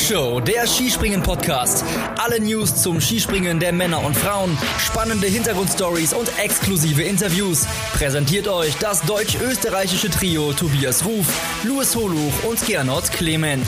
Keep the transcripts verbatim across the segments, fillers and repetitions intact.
Show, der Skispringen-Podcast. Alle News zum Skispringen der Männer und Frauen, spannende Hintergrundstories und exklusive Interviews. Präsentiert euch das deutsch-österreichische Trio Tobias Ruf, Louis Holuch und Gernot Clement.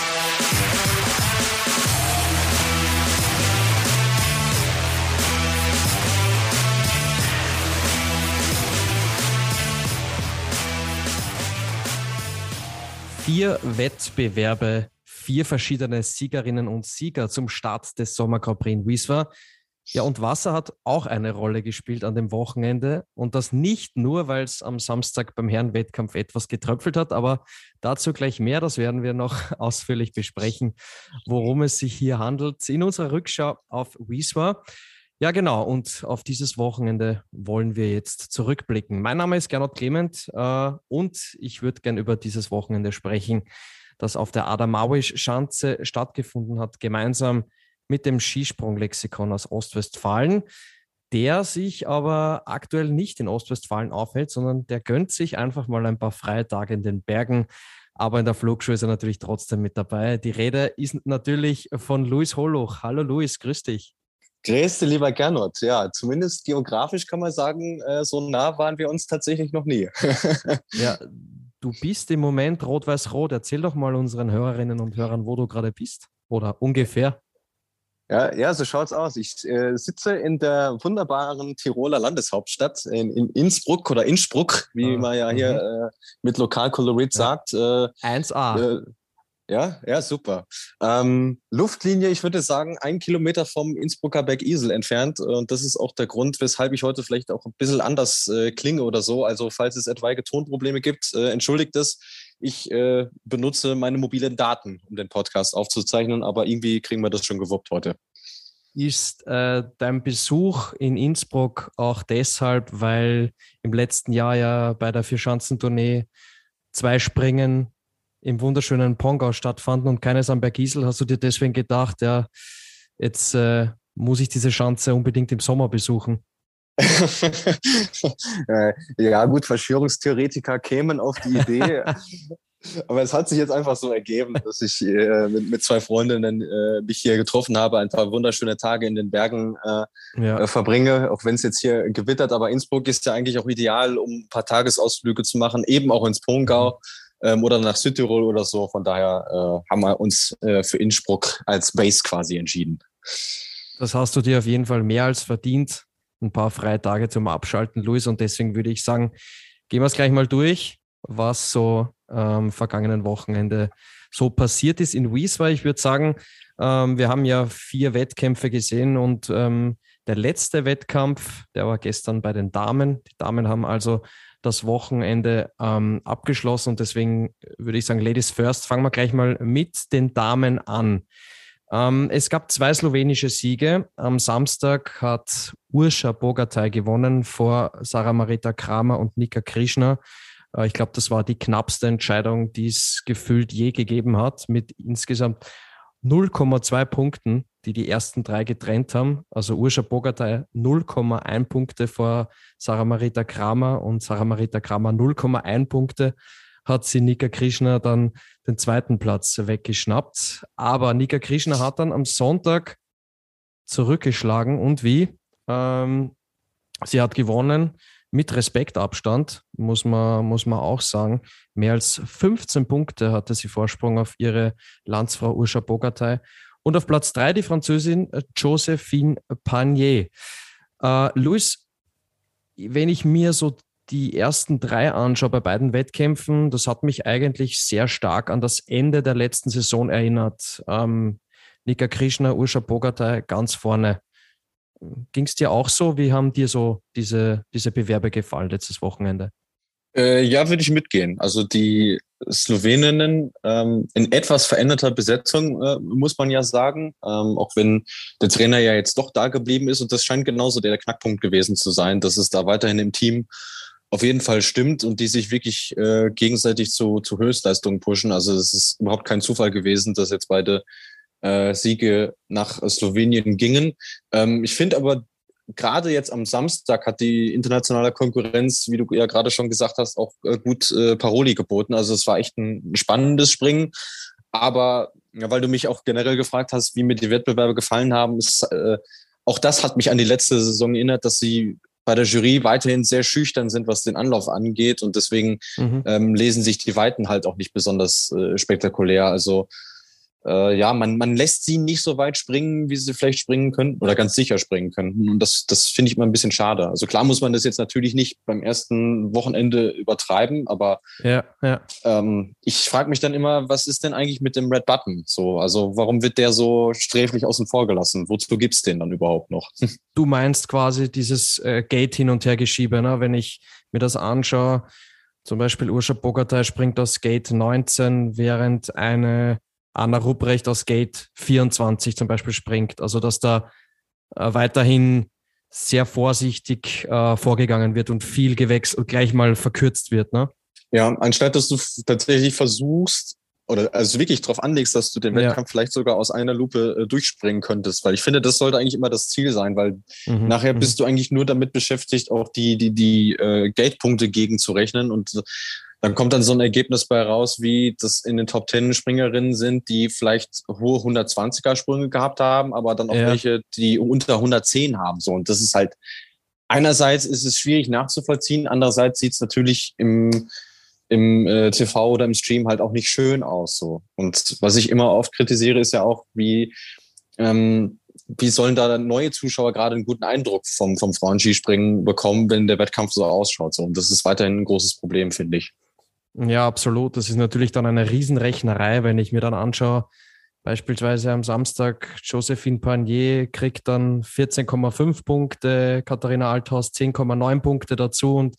Vier Wettbewerbe, vier verschiedene Siegerinnen und Sieger zum Start des Sommer Grand Prix in Wiswa. Ja, und Wasser hat auch eine Rolle gespielt an dem Wochenende. Und das nicht nur, weil es am Samstag beim Herrenwettkampf etwas getröpfelt hat, aber dazu gleich mehr. Das werden wir noch ausführlich besprechen, worum es sich hier handelt in unserer Rückschau auf Wiswa. Ja, genau. Und auf dieses Wochenende wollen wir jetzt zurückblicken. Mein Name ist Gernot Clement äh, und ich würde gerne über dieses Wochenende sprechen, das auf der Adamaui-Schanze stattgefunden hat, gemeinsam mit dem Skisprunglexikon aus Ostwestfalen, der sich aber aktuell nicht in Ostwestfalen aufhält, sondern der gönnt sich einfach mal ein paar freie Tage in den Bergen. Aber in der Flugshow ist er natürlich trotzdem mit dabei. Die Rede ist natürlich von Louis Holuch. Hallo Louis, grüß dich. Grüß dich, lieber Gernot. Ja, zumindest geografisch kann man sagen, so nah waren wir uns tatsächlich noch nie. Ja, du bist im Moment rot-weiß-rot. Erzähl doch mal unseren Hörerinnen und Hörern, wo du gerade bist oder ungefähr. Ja, ja, so schaut's aus. Ich äh, sitze in der wunderbaren Tiroler Landeshauptstadt in, in Innsbruck oder Innsbruck, wie ah, man ja hier äh, mit Lokalkolorit ja. sagt. Äh, eins a. Äh, Ja, ja, super. Ähm, Luftlinie, ich würde sagen, ein Kilometer vom Innsbrucker Bergisel entfernt. Und das ist auch der Grund, weshalb ich heute vielleicht auch ein bisschen anders äh, klinge oder so. Also falls es etwaige Tonprobleme gibt, äh, entschuldigt es. Ich äh, benutze meine mobilen Daten, um den Podcast aufzuzeichnen. Aber irgendwie kriegen wir das schon gewuppt heute. Ist äh, dein Besuch in Innsbruck auch deshalb, weil im letzten Jahr ja bei der Vierschanzentournee zwei Springen im wunderschönen Pongau stattfanden und keines am Bergisel, hast du dir deswegen gedacht, ja, jetzt äh, muss ich diese Schanze unbedingt im Sommer besuchen? Ja gut, Verschwörungstheoretiker kämen auf die Idee, aber es hat sich jetzt einfach so ergeben, dass ich äh, mit, mit zwei Freundinnen äh, mich hier getroffen habe, ein paar wunderschöne Tage in den Bergen äh, ja. äh, verbringe, auch wenn es jetzt hier gewittert, aber Innsbruck ist ja eigentlich auch ideal, um ein paar Tagesausflüge zu machen, eben auch ins Pongau. Mhm. oder nach Südtirol oder so. Von daher äh, haben wir uns äh, für Innsbruck als Base quasi entschieden. Das hast du dir auf jeden Fall mehr als verdient. Ein paar freie Tage zum Abschalten, Louis. Und deswegen würde ich sagen, gehen wir es gleich mal durch, was so am ähm, vergangenen Wochenende so passiert ist in Wiswa. Ich würde sagen, ähm, wir haben ja vier Wettkämpfe gesehen und ähm, der letzte Wettkampf, der war gestern bei den Damen. Die Damen haben also das Wochenende ähm, abgeschlossen und deswegen würde ich sagen, Ladies first, fangen wir gleich mal mit den Damen an. Ähm, es gab zwei slowenische Siege. Am Samstag hat Urša Bogataj gewonnen vor Sara Marita Kramer und Nika Krishna. Äh, ich glaube, das war die knappste Entscheidung, die es gefühlt je gegeben hat, mit insgesamt null Komma zwei Punkten, die die ersten drei getrennt haben. Also Urša Bogataj null Komma eins Punkte vor Sara Marita Kramer und Sara Marita Kramer null Komma eins Punkte hat sie Nika Krishna dann den zweiten Platz weggeschnappt. Aber Nika Krishna hat dann am Sonntag zurückgeschlagen und wie? Ähm, sie hat gewonnen mit Respektabstand, muss man, muss man auch sagen. Mehr als fünfzehn Punkte hatte sie Vorsprung auf ihre Landsfrau Urša Bogataj. Und auf Platz drei die Französin Joséphine Panier. Äh, Louis, wenn ich mir so die ersten drei anschaue bei beiden Wettkämpfen, das hat mich eigentlich sehr stark an das Ende der letzten Saison erinnert. Ähm, Nika Krishna, Urša Bogataj ganz vorne. Ging es dir auch so? Wie haben dir so diese, diese Bewerbe gefallen letztes Wochenende? Äh, ja, würde ich mitgehen. Also die Sloweninnen ähm, in etwas veränderter Besetzung, äh, muss man ja sagen. Ähm, auch wenn der Trainer ja jetzt doch da geblieben ist. Und das scheint genauso der Knackpunkt gewesen zu sein, dass es da weiterhin im Team auf jeden Fall stimmt und die sich wirklich äh, gegenseitig zu, zu Höchstleistungen pushen. Also es ist überhaupt kein Zufall gewesen, dass jetzt beide äh, Siege nach Slowenien gingen. Ähm, ich finde aber, gerade jetzt am Samstag hat die internationale Konkurrenz, wie du ja gerade schon gesagt hast, auch gut äh, Paroli geboten. Also es war echt ein spannendes Springen. Aber Ja, weil du mich auch generell gefragt hast, wie mir die Wettbewerbe gefallen haben. Ist, äh, auch das hat mich an die letzte Saison erinnert, dass sie bei der Jury weiterhin sehr schüchtern sind, was den Anlauf angeht. Und deswegen mhm. ähm, lesen sich die Weiten halt auch nicht besonders äh, spektakulär. Also äh, ja, man, man lässt sie nicht so weit springen, wie sie vielleicht springen können oder ganz sicher springen können. Und das, das finde ich mal ein bisschen schade. Also klar muss man das jetzt natürlich nicht beim ersten Wochenende übertreiben, aber ja, ja. Ähm, ich frage mich dann immer, was ist denn eigentlich mit dem Red Button? So, also warum wird der so sträflich außen vor gelassen? Wozu gibt's den dann überhaupt noch? Du meinst quasi dieses äh, Gate hin und her geschiebe, ne? Wenn ich mir das anschaue, zum Beispiel Urscha Bogatay springt aus Gate neunzehn, während eine Anna Rupprecht aus Gate vierundzwanzig zum Beispiel springt. Also dass da äh, weiterhin sehr vorsichtig äh, vorgegangen wird und viel gewechselt und gleich mal verkürzt wird, ne? Ja, anstatt dass du tatsächlich versuchst oder also wirklich drauf anlegst, dass du den ja. Wettkampf vielleicht sogar aus einer Lupe äh, durchspringen könntest, weil ich finde, das sollte eigentlich immer das Ziel sein, weil mhm, nachher bist du eigentlich nur damit beschäftigt, auch die die die äh, Gate-Punkte gegenzurechnen und dann kommt dann so ein Ergebnis bei raus, wie das in den Top Ten Springerinnen sind, die vielleicht hohe hundertzwanziger Sprünge gehabt haben, aber dann auch ja. welche, die unter hundertzehn haben. So, und das ist halt, einerseits ist es schwierig nachzuvollziehen, andererseits sieht es natürlich im, im äh, T V oder im Stream halt auch nicht schön aus. So. Und was ich immer oft kritisiere, ist ja auch, wie, ähm, wie sollen da neue Zuschauer gerade einen guten Eindruck vom, vom Frauenskispringen bekommen, wenn der Wettkampf so ausschaut. So. Und das ist weiterhin ein großes Problem, finde ich. Ja, absolut. Das ist natürlich dann eine Riesenrechnerei, wenn ich mir dann anschaue, beispielsweise am Samstag Josephine Parnier kriegt dann vierzehn Komma fünf Punkte, Katharina Althaus zehn Komma neun Punkte dazu und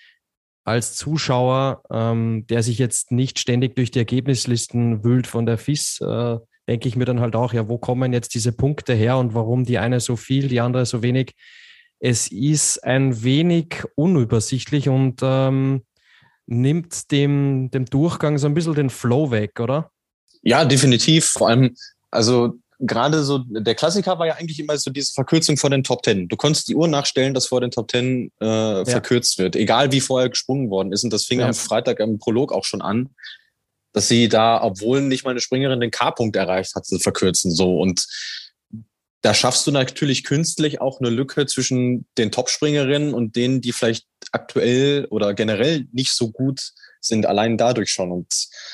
als Zuschauer, ähm, der sich jetzt nicht ständig durch die Ergebnislisten wühlt von der F I S, äh, denke ich mir dann halt auch, ja, wo kommen jetzt diese Punkte her und warum die eine so viel, die andere so wenig? Es ist ein wenig unübersichtlich und ähm, nimmt dem, dem Durchgang so ein bisschen den Flow weg, oder? Ja, definitiv. Vor allem, also gerade so, der Klassiker war ja eigentlich immer so diese Verkürzung vor den Top Ten. Du konntest die Uhr nachstellen, dass vor den Top Ten äh, ja. verkürzt wird, egal wie vorher gesprungen worden ist. Und das fing ja. am Freitag am Prolog auch schon an, dass sie da, obwohl nicht mal eine Springerin den K-Punkt erreicht hat, zu verkürzen. So. Und da schaffst du natürlich künstlich auch eine Lücke zwischen den Top-Springerinnen und denen, die vielleicht aktuell oder generell nicht so gut sind, allein dadurch schon. Und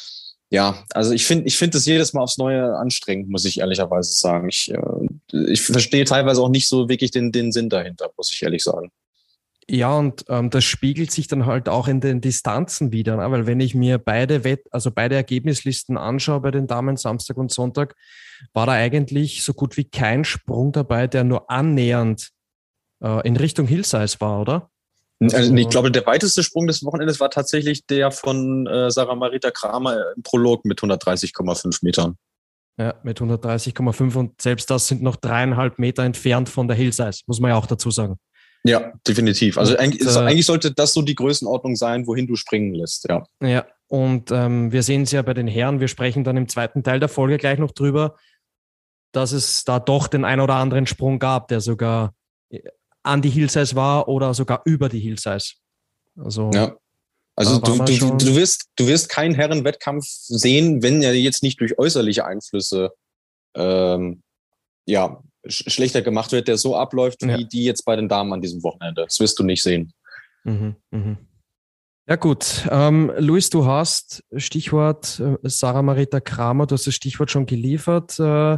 ja, also ich finde ich finde das jedes Mal aufs Neue anstrengend, muss ich ehrlicherweise sagen. Ich, äh, ich verstehe teilweise auch nicht so wirklich den, den Sinn dahinter, muss ich ehrlich sagen. Ja, und ähm, das spiegelt sich dann halt auch in den Distanzen wieder, ne? Weil wenn ich mir beide Wett, also beide Ergebnislisten anschaue bei den Damen Samstag und Sonntag, war da eigentlich so gut wie kein Sprung dabei, der nur annähernd äh, in Richtung Hillsize war, oder? Also, also ich glaube, der weiteste Sprung des Wochenendes war tatsächlich der von äh, Sarah Marita Kramer im Prolog mit hundertdreißig Komma fünf Metern. Ja, mit hundertdreißig Komma fünf und selbst das sind noch dreieinhalb Meter entfernt von der Hillsize, muss man ja auch dazu sagen. Ja, definitiv. Also und, eigentlich, äh, eigentlich sollte das so die Größenordnung sein, wohin du springen lässt, ja. Ja, und ähm, wir sehen es ja bei den Herren, wir sprechen dann im zweiten Teil der Folge gleich noch drüber, dass es da doch den ein oder anderen Sprung gab, der sogar an die Hillsize war oder sogar über die Hillsize. Also, ja. Also du, du, du, wirst, du wirst keinen Herrenwettkampf sehen, wenn er jetzt nicht durch äußerliche Einflüsse ähm, ja, sch- schlechter gemacht wird, der so abläuft, wie ja. die jetzt bei den Damen an diesem Wochenende. Das wirst du nicht sehen. Mhm, mhm. Ja gut, ähm, Luis, du hast Stichwort äh, Sarah Marita Kramer, du hast das Stichwort schon geliefert. Äh,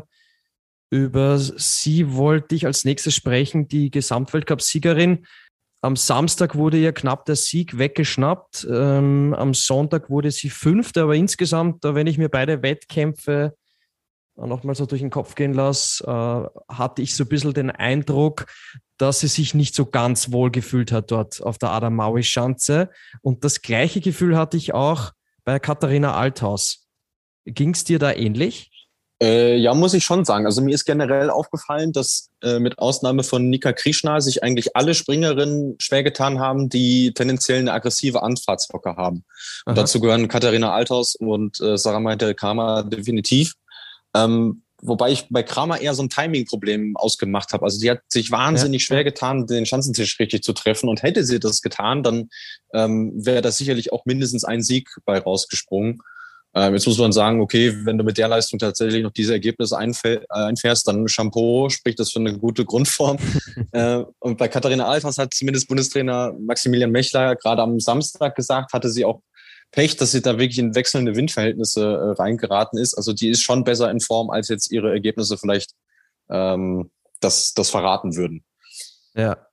über sie wollte ich als nächstes sprechen, die Gesamtweltcup-Siegerin. Am Samstag wurde ihr knapp der Sieg weggeschnappt. Ähm, am Sonntag wurde sie Fünfte, aber insgesamt, wenn ich mir beide Wettkämpfe nochmal so durch den Kopf gehen lasse, äh, hatte ich so ein bisschen den Eindruck, dass sie sich nicht so ganz wohl gefühlt hat dort auf der Adamaui-Schanze. Und das gleiche Gefühl hatte ich auch bei Katharina Althaus. Ging es dir da ähnlich? Äh, ja, muss ich schon sagen. Also mir ist generell aufgefallen, dass äh, mit Ausnahme von Nika Krishna sich eigentlich alle Springerinnen schwer getan haben, die tendenziell eine aggressive Anfahrtswocke haben. Und dazu gehören Katharina Althaus und äh, Sarah Marita Kramer definitiv. Ähm, wobei ich bei Kramer eher so ein Timing-Problem ausgemacht habe. Also die hat sich wahnsinnig ja. schwer getan, den Schanzentisch richtig zu treffen. Und hätte sie das getan, dann ähm, wäre da sicherlich auch mindestens ein Sieg bei rausgesprungen. Ähm, jetzt muss man sagen, okay, wenn du mit der Leistung tatsächlich noch diese Ergebnisse einfäll, äh, einfährst, dann Shampoo, spricht das für eine gute Grundform. äh, und bei Katharina Althaus hat zumindest Bundestrainer Maximilian Mechler gerade am Samstag gesagt, hatte sie auch Pech, dass sie da wirklich in wechselnde Windverhältnisse äh, reingeraten ist. Also die ist schon besser in Form, als jetzt ihre Ergebnisse vielleicht ähm, das, das verraten würden. Ja,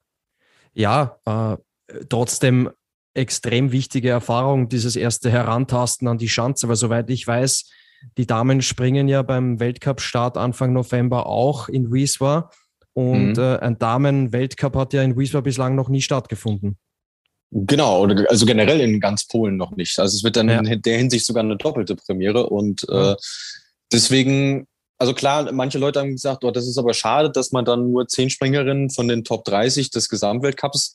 ja äh, trotzdem extrem wichtige Erfahrung, dieses erste Herantasten an die Schanze, weil soweit ich weiß, die Damen springen ja beim Weltcup-Start Anfang November auch in Wisła und mhm. äh, ein Damen-Weltcup hat ja in Wisła bislang noch nie stattgefunden. Genau, also generell in ganz Polen noch nicht. Also es wird dann ja. in der Hinsicht sogar eine doppelte Premiere und ja. äh, deswegen, also klar, manche Leute haben gesagt, oh, das ist aber schade, dass man dann nur zehn Springerinnen von den Top dreißig des Gesamtweltcups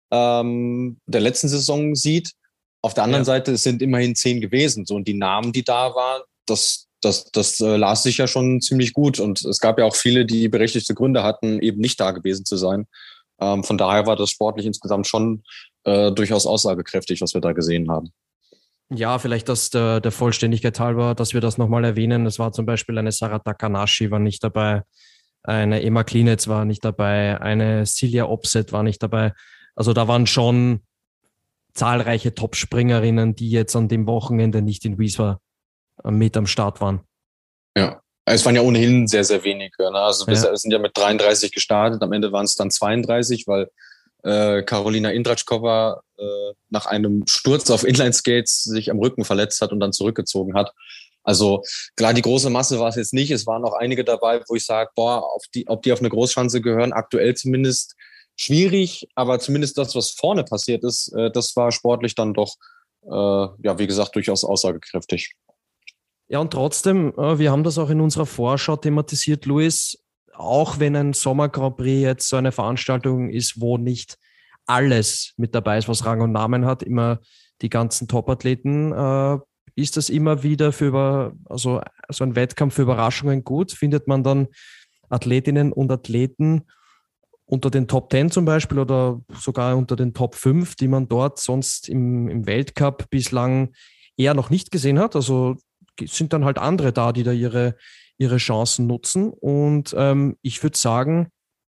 ähm, der letzten Saison sieht. Auf der anderen ja. Seite, es sind immerhin zehn gewesen. So, und die Namen, die da waren, das, das, das äh, las sich ja schon ziemlich gut. Und es gab ja auch viele, die berechtigte Gründe hatten, eben nicht da gewesen zu sein. Ähm, von daher war das sportlich insgesamt schon äh, durchaus aussagekräftig, was wir da gesehen haben. Ja, vielleicht das der, der Vollständigkeit halber, dass wir das nochmal erwähnen. Es war zum Beispiel eine Sarah Takanashi war nicht dabei, eine Emma Klinetz war nicht dabei, eine Silja Opset war nicht dabei. Also da waren schon zahlreiche Top-Springerinnen, die jetzt an dem Wochenende nicht in Wisła mit am Start waren. Ja, es waren ja ohnehin sehr, sehr wenige. Ne? Also wir ja. sind ja mit dreiunddreißig gestartet, am Ende waren es dann zweiunddreißig, weil äh, Karolina Indratschkova äh, nach einem Sturz auf Inlineskates sich am Rücken verletzt hat und dann zurückgezogen hat. Also klar, die große Masse war es jetzt nicht. Es waren noch einige dabei, wo ich sage, boah, auf die, ob die auf eine Großschanze gehören, aktuell zumindest schwierig, aber zumindest das, was vorne passiert ist, äh, das war sportlich dann doch, äh, ja, wie gesagt, durchaus aussagekräftig. Ja, und trotzdem, äh, wir haben das auch in unserer Vorschau thematisiert, Luis, auch wenn ein Sommer-Grand Prix jetzt so eine Veranstaltung ist, wo nicht alles mit dabei ist, was Rang und Namen hat, immer die ganzen Top-Athleten, äh, ist das immer wieder für über, also so ein Wettkampf für Überraschungen gut? Findet man dann Athletinnen und Athleten unter den Top Ten zum Beispiel oder sogar unter den Top fünf, die man dort sonst im, im Weltcup bislang eher noch nicht gesehen hat? Also sind dann halt andere da, die da ihre, ihre Chancen nutzen. Und ähm, ich würde sagen,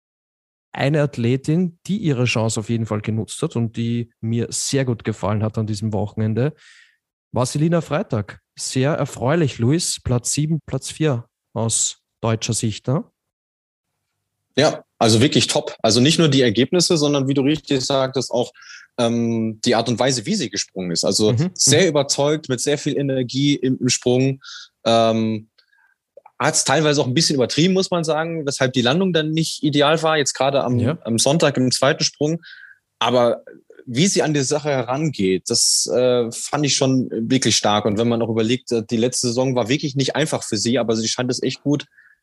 eine Athletin, die ihre Chance auf jeden Fall genutzt hat und die mir sehr gut gefallen hat an diesem Wochenende, war Selina Freitag. Sehr erfreulich, Luis. Platz sieben, Platz vier aus deutscher Sicht. Ne? Ja, also wirklich top. Also nicht nur die Ergebnisse, sondern wie du richtig sagtest, auch ähm, die Art und Weise, wie sie gesprungen ist. Also mhm. sehr mhm. überzeugt, mit sehr viel Energie im, im Sprung. Ähm, hat es teilweise auch ein bisschen übertrieben, muss man sagen, weshalb die Landung dann nicht ideal war, jetzt gerade am, ja. am Sonntag im zweiten Sprung. Aber wie sie an die Sache herangeht, das äh, fand ich schon wirklich stark. Und wenn man auch überlegt, die letzte Saison war wirklich nicht einfach für sie, aber sie scheint es echt gut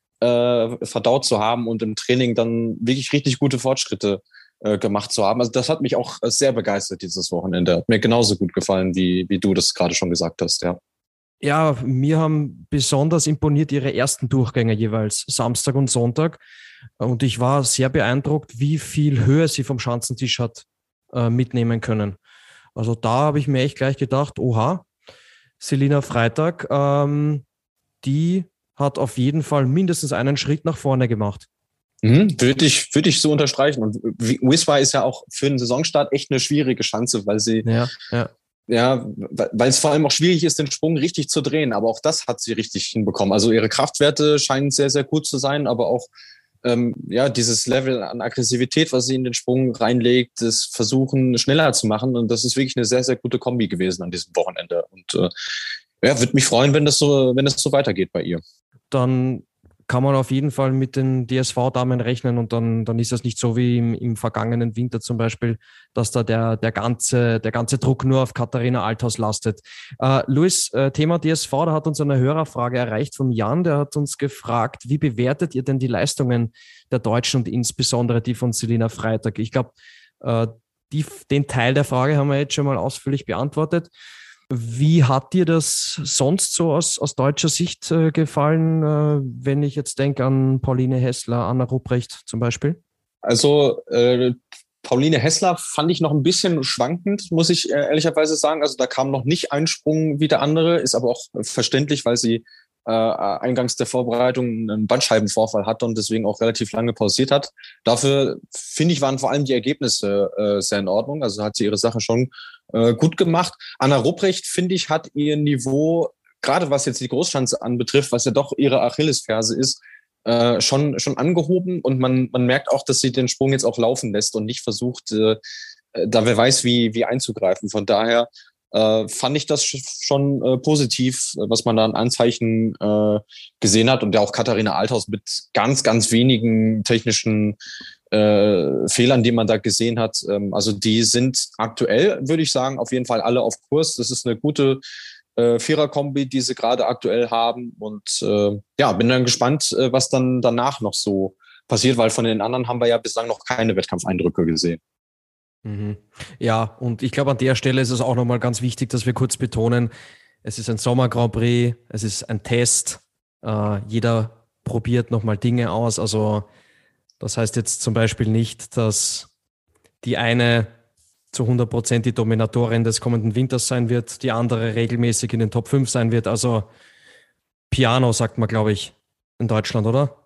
äh, verdaut zu haben und im Training dann wirklich richtig gute Fortschritte äh, gemacht zu haben. Also das hat mich auch sehr begeistert dieses Wochenende. Hat mir genauso gut gefallen, wie, wie du das gerade schon gesagt hast, ja. Ja, mir haben besonders imponiert ihre ersten Durchgänge jeweils, Samstag und Sonntag. Und ich war sehr beeindruckt, wie viel Höhe sie vom Schanzentisch hat äh, mitnehmen können. Also da habe ich mir echt gleich gedacht, oha, Selina Freitag, ähm, die hat auf jeden Fall mindestens einen Schritt nach vorne gemacht. Mhm, würde ich, würde ich so unterstreichen. Und Wisła ist ja auch für den Saisonstart echt eine schwierige Schanze, weil sie... Ja, ja. Ja, weil es vor allem auch schwierig ist, den Sprung richtig zu drehen. Aber auch das hat sie richtig hinbekommen. Also ihre Kraftwerte scheinen sehr, sehr gut zu sein, aber auch ähm, ja dieses Level an Aggressivität, was sie in den Sprung reinlegt, das Versuchen schneller zu machen. Und das ist wirklich eine sehr, sehr gute Kombi gewesen an diesem Wochenende. Und äh, ja, würde mich freuen, wenn das so, wenn das so weitergeht bei ihr. Dann kann man auf jeden Fall mit den D S V-Damen rechnen und dann, dann ist das nicht so wie im, im vergangenen Winter zum Beispiel, dass da der, der, ganze, der ganze Druck nur auf Katharina Althaus lastet. Äh, Luis, äh, Thema D S V, da hat uns eine Hörerfrage erreicht vom Jan, der hat uns gefragt, wie bewertet ihr denn die Leistungen der Deutschen und insbesondere die von Selina Freitag? Ich glaube, äh, die, den Teil der Frage haben wir jetzt schon mal ausführlich beantwortet. Wie hat dir das sonst so aus, aus deutscher Sicht äh, gefallen, äh, wenn ich jetzt denke an Pauline Hessler, Anna Rupprecht zum Beispiel? Also äh, Pauline Hessler fand ich noch ein bisschen schwankend, muss ich ehrlicherweise sagen. Also da kam noch nicht ein Sprung wie der andere, ist aber auch verständlich, weil sie äh, eingangs der Vorbereitung einen Bandscheibenvorfall hatte und deswegen auch relativ lange pausiert hat. Dafür, finde ich, waren vor allem die Ergebnisse äh, sehr in Ordnung. Also hat sie ihre Sache schon äh, gut gemacht. Anna Rupprecht, finde ich, hat ihr Niveau, gerade was jetzt die Großschanze anbetrifft, was ja doch ihre Achillesferse ist, Äh, schon schon angehoben und man man merkt auch, dass sie den Sprung jetzt auch laufen lässt und nicht versucht, äh, da wer weiß wie wie einzugreifen. Von daher äh, fand ich das schon äh, positiv, was man da an Anzeichen äh, gesehen hat und ja auch Katharina Althaus mit ganz ganz wenigen technischen äh, Fehlern, die man da gesehen hat. Ähm, also die sind aktuell, würde ich sagen, auf jeden Fall alle auf Kurs. Das ist eine gute Äh, Vierer-Kombi, die sie gerade aktuell haben. Und äh, ja, bin dann gespannt, äh, was dann danach noch so passiert, weil von den anderen haben wir ja bislang noch keine Wettkampfeindrücke gesehen. Mhm. Ja, und ich glaube, an der Stelle ist es auch nochmal ganz wichtig, dass wir kurz betonen, es ist ein Sommer-Grand Prix, es ist ein Test, äh, jeder probiert nochmal Dinge aus. Also das heißt jetzt zum Beispiel nicht, dass die eine zu hundert Prozent die Dominatorin des kommenden Winters sein wird, die andere regelmäßig in den Top fünf sein wird. Also Piano, sagt man, glaube ich, in Deutschland, oder?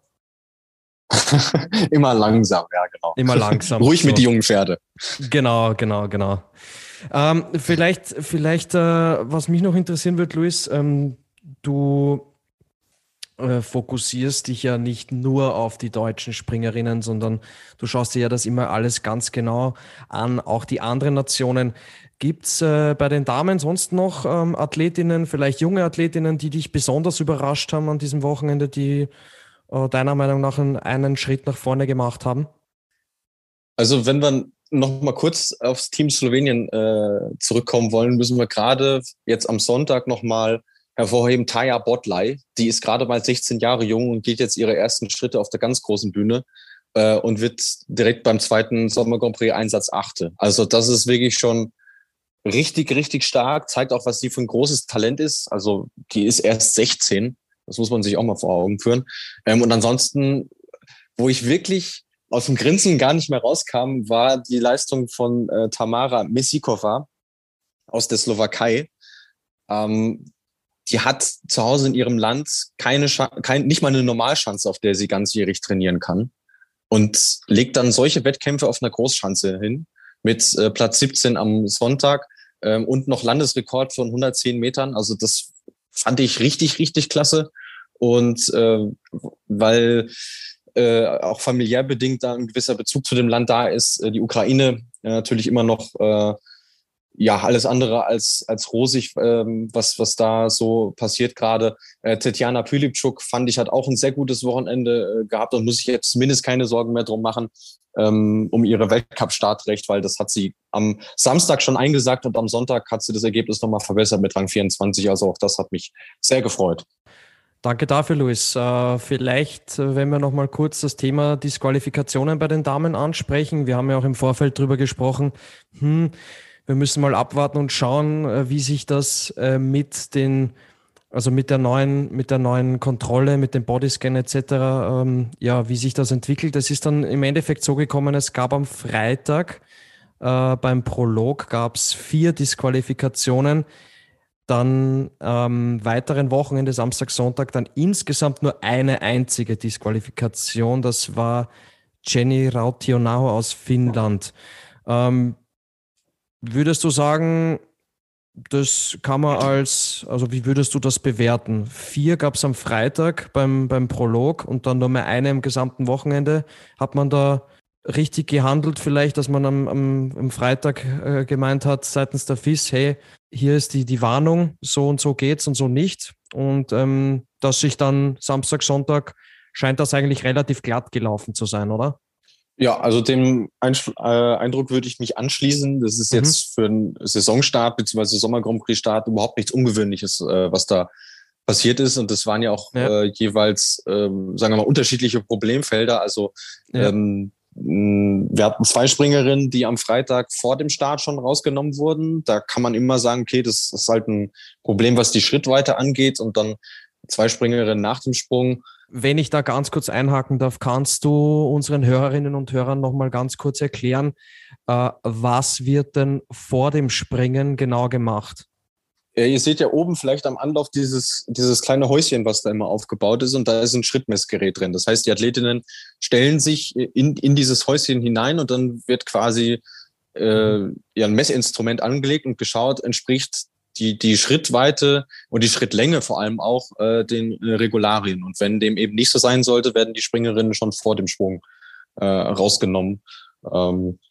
Immer langsam, ja, genau. Immer langsam. Ruhig so. mit die jungen Pferde. Genau, genau, genau. Ähm, vielleicht, vielleicht äh, was mich noch interessieren wird, Luis, ähm, du äh, fokussierst dich ja nicht nur auf die deutschen Springerinnen, sondern du schaust dir ja das immer alles ganz genau an, auch die anderen Nationen. Gibt es äh, bei den Damen sonst noch ähm, Athletinnen, vielleicht junge Athletinnen, die dich besonders überrascht haben an diesem Wochenende, die äh, deiner Meinung nach einen, einen Schritt nach vorne gemacht haben? Also wenn wir noch mal kurz aufs Team Slowenien äh, zurückkommen wollen, müssen wir gerade jetzt am Sonntag noch mal hervorheben, Taya Bodley, die ist gerade mal sechzehn Jahre jung und geht jetzt ihre ersten Schritte auf der ganz großen Bühne äh, und wird direkt beim zweiten Sommer Grand Prix Einsatz achte. Also das ist wirklich schon richtig, richtig stark, zeigt auch, was sie für ein großes Talent ist. Also die ist erst sechzehn, das muss man sich auch mal vor Augen führen. Ähm, und ansonsten, wo ich wirklich aus dem Grinsen gar nicht mehr rauskam, war die Leistung von äh, Tamara Misikova aus der Slowakei. Ähm, Die hat zu Hause in ihrem Land keine, kein, nicht mal eine Normalschanze, auf der sie ganzjährig trainieren kann. Und legt dann solche Wettkämpfe auf einer Großschanze hin mit äh, Platz siebzehn am Sonntag ähm, und noch Landesrekord von hundertzehn Metern. Also das fand ich richtig, richtig klasse. Und äh, weil äh, auch familiär bedingt da ein gewisser Bezug zu dem Land da ist, äh, die Ukraine äh, natürlich immer noch äh, ja, alles andere als, als rosig, ähm, was, was da so passiert gerade. Äh, Tetjana Pylipczuk fand ich, hat auch ein sehr gutes Wochenende äh, gehabt und muss sich jetzt zumindest keine Sorgen mehr drum machen, ähm, um ihre Weltcup-Startrecht, weil das hat sie am Samstag schon eingesagt und am Sonntag hat sie das Ergebnis nochmal verbessert mit Rang vierundzwanzig. Also auch das hat mich sehr gefreut. Danke dafür, Luis. Äh, vielleicht, wenn wir noch mal kurz das Thema Disqualifikationen bei den Damen ansprechen. Wir haben ja auch im Vorfeld drüber gesprochen, hm, wir müssen mal abwarten und schauen, wie sich das mit den, also mit der neuen, mit der neuen Kontrolle, mit dem Bodyscan et cetera, ähm, ja, wie sich das entwickelt. Es ist dann im Endeffekt so gekommen, es gab am Freitag äh, beim Prolog gab es vier Disqualifikationen. Dann am ähm, weiteren Wochenende, Samstag, Sonntag, dann insgesamt nur eine einzige Disqualifikation. Das war Jenny Rautionaho aus Finnland. Ähm, Würdest du sagen, das kann man als, also wie würdest du das bewerten? Vier gab es am Freitag beim, beim Prolog und dann nur mehr eine im gesamten Wochenende. Hat man da richtig gehandelt vielleicht, dass man am, am, am Freitag äh, gemeint hat seitens der F I S, hey, hier ist die, die Warnung, so und so geht's und so nicht. Und ähm, dass sich dann Samstag, Sonntag scheint das eigentlich relativ glatt gelaufen zu sein, oder? Ja, also dem Einsch- äh, Eindruck würde ich mich anschließen. Das ist Mhm. jetzt für einen Saisonstart bzw. Sommer-Grand Prix-Start überhaupt nichts Ungewöhnliches, äh, was da passiert ist. Und das waren ja auch Ja. äh, jeweils, ähm, sagen wir mal, unterschiedliche Problemfelder. Also Ja. ähm, mh, wir hatten zwei Springerinnen, die am Freitag vor dem Start schon rausgenommen wurden. Da kann man immer sagen, okay, das ist halt ein Problem, was die Schrittweite angeht. Und dann zwei Springerinnen nach dem Sprung. Wenn ich da ganz kurz einhaken darf, kannst du unseren Hörerinnen und Hörern nochmal ganz kurz erklären, äh, was wird denn vor dem Springen genau gemacht? Ja, ihr seht ja oben vielleicht am Anlauf dieses, dieses kleine Häuschen, was da immer aufgebaut ist, und da ist ein Schrittmessgerät drin. Das heißt, die Athletinnen stellen sich in, in dieses Häuschen hinein und dann wird quasi äh, ja, ein Messinstrument angelegt und geschaut, entspricht die, die Schrittweite und die Schrittlänge vor allem auch äh, den Regularien. Und wenn dem eben nicht so sein sollte, werden die Springerinnen schon vor dem Schwung äh, rausgenommen. Ähm,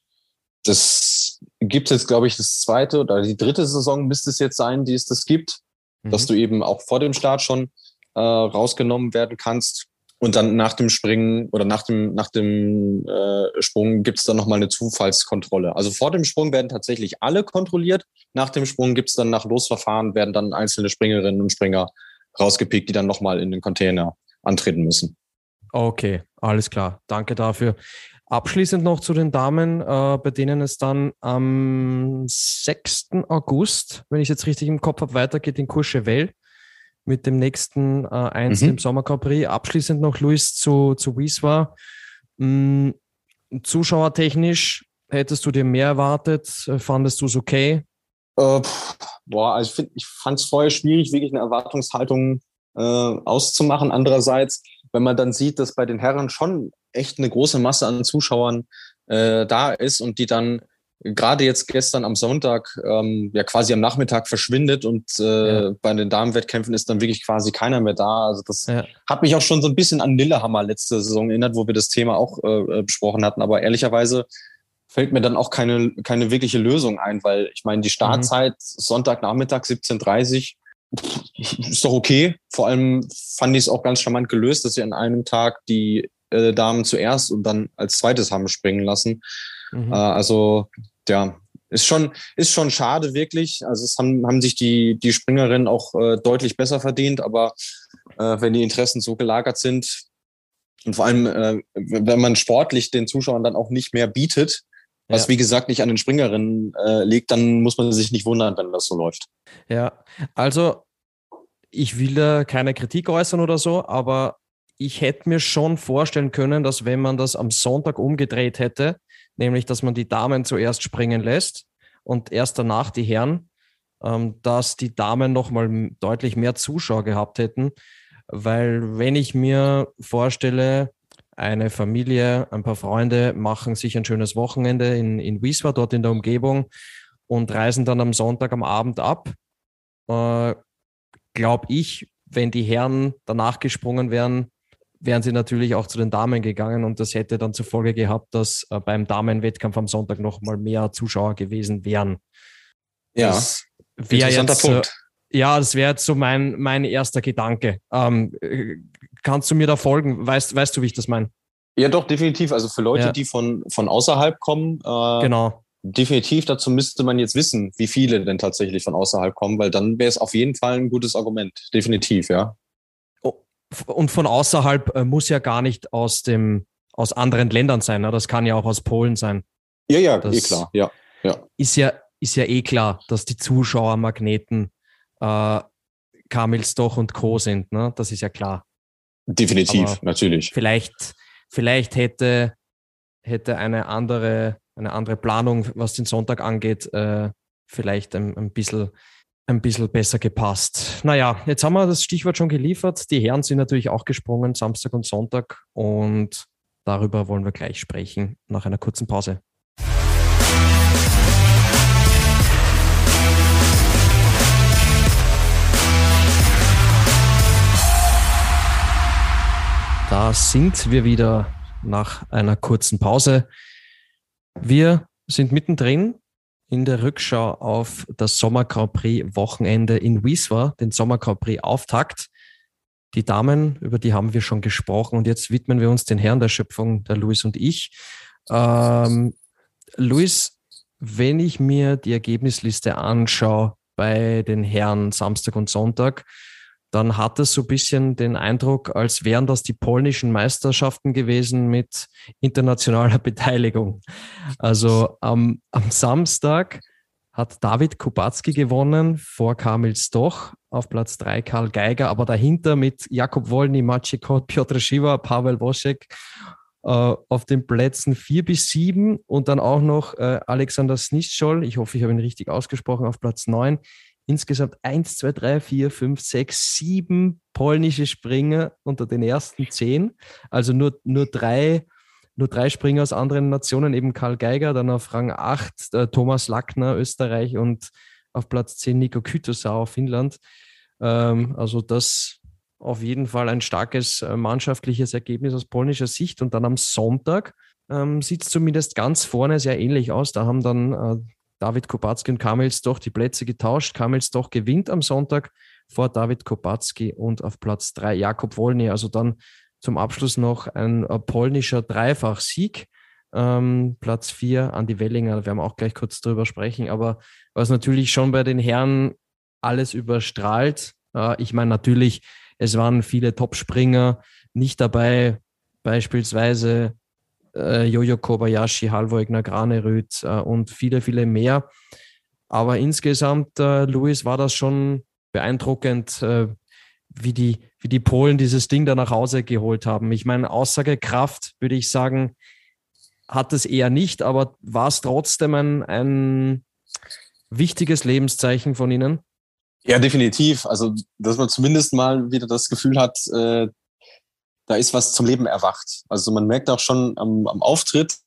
das gibt es jetzt, glaube ich, das zweite oder die dritte Saison müsste es jetzt sein, die es das gibt, mhm. dass du eben auch vor dem Start schon äh, rausgenommen werden kannst. Und dann nach dem Springen oder nach dem, nach dem äh, Sprung gibt es dann nochmal eine Zufallskontrolle. Also vor dem Sprung werden tatsächlich alle kontrolliert. Nach dem Sprung gibt es dann nach Losverfahren, werden dann einzelne Springerinnen und Springer rausgepickt, die dann nochmal in den Container antreten müssen. Okay, alles klar. Danke dafür. Abschließend noch zu den Damen, äh, bei denen es dann am sechsten August, wenn ich es jetzt richtig im Kopf habe, weitergeht in Courchevel mit dem nächsten äh, Einzel mhm. im Sommer Grand Prix. Abschließend noch, Luis, zu, zu Wiswa. Mm, zuschauertechnisch, hättest du dir mehr erwartet? Fandest du es okay? Äh, boah, also ich, find, ich fand es vorher schwierig, wirklich eine Erwartungshaltung äh, auszumachen. Andererseits, wenn man dann sieht, dass bei den Herren schon echt eine große Masse an Zuschauern äh, da ist und die dann gerade jetzt gestern am Sonntag ähm, ja quasi am Nachmittag verschwindet und äh, ja. bei den Damenwettkämpfen ist dann wirklich quasi keiner mehr da. Also das ja. hat mich auch schon so ein bisschen an Lillehammer letzte Saison erinnert, wo wir das Thema auch äh, besprochen hatten. Aber ehrlicherweise fällt mir dann auch keine keine wirkliche Lösung ein, weil ich meine, die Startzeit mhm. Sonntagnachmittag siebzehn Uhr dreißig ist doch okay. Vor allem fand ich es auch ganz charmant gelöst, dass sie an einem Tag die äh, Damen zuerst und dann als zweites haben springen lassen. Mhm. Äh, also ja, ist schon ist schon schade wirklich. Also es haben haben sich die die Springerinnen auch äh, deutlich besser verdient, aber äh, wenn die Interessen so gelagert sind und vor allem äh, wenn man sportlich den Zuschauern dann auch nicht mehr bietet, was ja. wie gesagt nicht an den Springerinnen äh, liegt, dann muss man sich nicht wundern, wenn das so läuft. Ja, also ich will da keine Kritik äußern oder so, aber ich hätte mir schon vorstellen können, dass wenn man das am Sonntag umgedreht hätte, nämlich dass man die Damen zuerst springen lässt und erst danach die Herren, ähm, dass die Damen nochmal deutlich mehr Zuschauer gehabt hätten, weil wenn ich mir vorstelle, eine Familie, ein paar Freunde machen sich ein schönes Wochenende in, in Wiswa, dort in der Umgebung und reisen dann am Sonntag am Abend ab, äh, glaube ich, wenn die Herren danach gesprungen wären, wären sie natürlich auch zu den Damen gegangen und das hätte dann zur Folge gehabt, dass äh, beim Damenwettkampf am Sonntag noch mal mehr Zuschauer gewesen wären. Ja, das interessanter jetzt, Punkt. Äh, ja, das wäre jetzt so mein, mein erster Gedanke. Ähm, äh, kannst du mir da folgen? Weißt, weißt du, wie ich das meine? Ja, doch, definitiv. Also für Leute, ja. die von, von außerhalb kommen, äh, genau. definitiv, dazu müsste man jetzt wissen, wie viele denn tatsächlich von außerhalb kommen, weil dann wäre es auf jeden Fall ein gutes Argument. Definitiv, ja. Und von außerhalb äh, muss ja gar nicht aus dem aus anderen Ländern sein. Ne? Das kann ja auch aus Polen sein. Ja, ja, das eh klar. Ja, ja. Ist ja, ist ja eh klar, dass die Zuschauermagneten äh, Kamilsdorf und Co. sind. Ne? Das ist ja klar. Definitiv, aber natürlich. Vielleicht, vielleicht hätte, hätte eine andere, eine andere Planung, was den Sonntag angeht, äh, vielleicht ein, ein bisschen ein bisschen besser gepasst. Naja, jetzt haben wir das Stichwort schon geliefert. Die Herren sind natürlich auch gesprungen, Samstag und Sonntag. Und darüber wollen wir gleich sprechen, nach einer kurzen Pause. Da sind wir wieder nach einer kurzen Pause. Wir sind mittendrin in der Rückschau auf das Sommer Grand Prix Wochenende in Wiswa, den Sommer Grand Prix Auftakt. Die Damen, über die haben wir schon gesprochen und jetzt widmen wir uns den Herren der Schöpfung, der Luis und ich. Ähm, Luis, wenn ich mir die Ergebnisliste anschaue bei den Herren Samstag und Sonntag, dann hat es so ein bisschen den Eindruck, als wären das die polnischen Meisterschaften gewesen mit internationaler Beteiligung. Also am, am Samstag hat David Kubacki gewonnen, vor Kamil Stoch, auf Platz drei Karl Geiger, aber dahinter mit Jakub Wolny, Maciej Kot, Piotr Schiwa, Paweł Woschek äh, auf den Plätzen vier bis sieben und dann auch noch äh, Alexander Sniszczol, ich hoffe, ich habe ihn richtig ausgesprochen, auf Platz neun. Insgesamt eins, zwei, drei, vier, fünf, sechs, sieben polnische Springer unter den ersten zehn. Also nur, nur, drei, nur drei Springer aus anderen Nationen, eben Karl Geiger, dann auf Rang acht äh, Thomas Lackner, Österreich und auf Platz zehn Nico Kytosau, Finnland. Ähm, also das auf jeden Fall ein starkes äh, mannschaftliches Ergebnis aus polnischer Sicht. Und dann am Sonntag ähm, sieht es zumindest ganz vorne sehr ähnlich aus. Da haben dann äh, David Kubacki und Kamil Stoch die Plätze getauscht. Kamil Stoch gewinnt am Sonntag vor David Kubacki und auf Platz drei Jakub Wolny. Also dann zum Abschluss noch ein äh, polnischer Dreifach-Sieg. Ähm, Platz vier Andi Wellinger, da werden wir auch gleich kurz drüber sprechen. Aber was natürlich schon bei den Herren alles überstrahlt, äh, ich meine natürlich, es waren viele Topspringer nicht dabei, beispielsweise äh, Jojo Kobayashi, Halvor Granerüt äh, und viele, viele mehr. Aber insgesamt, äh, Luis, war das schon beeindruckend, äh, wie, die, wie die Polen dieses Ding da nach Hause geholt haben. Ich meine, Aussagekraft, würde ich sagen, hat es eher nicht, aber war es trotzdem ein, ein wichtiges Lebenszeichen von ihnen? Ja, definitiv. Also, dass man zumindest mal wieder das Gefühl hat, äh, da ist was zum Leben erwacht. Also man merkt auch schon am, am Auftritt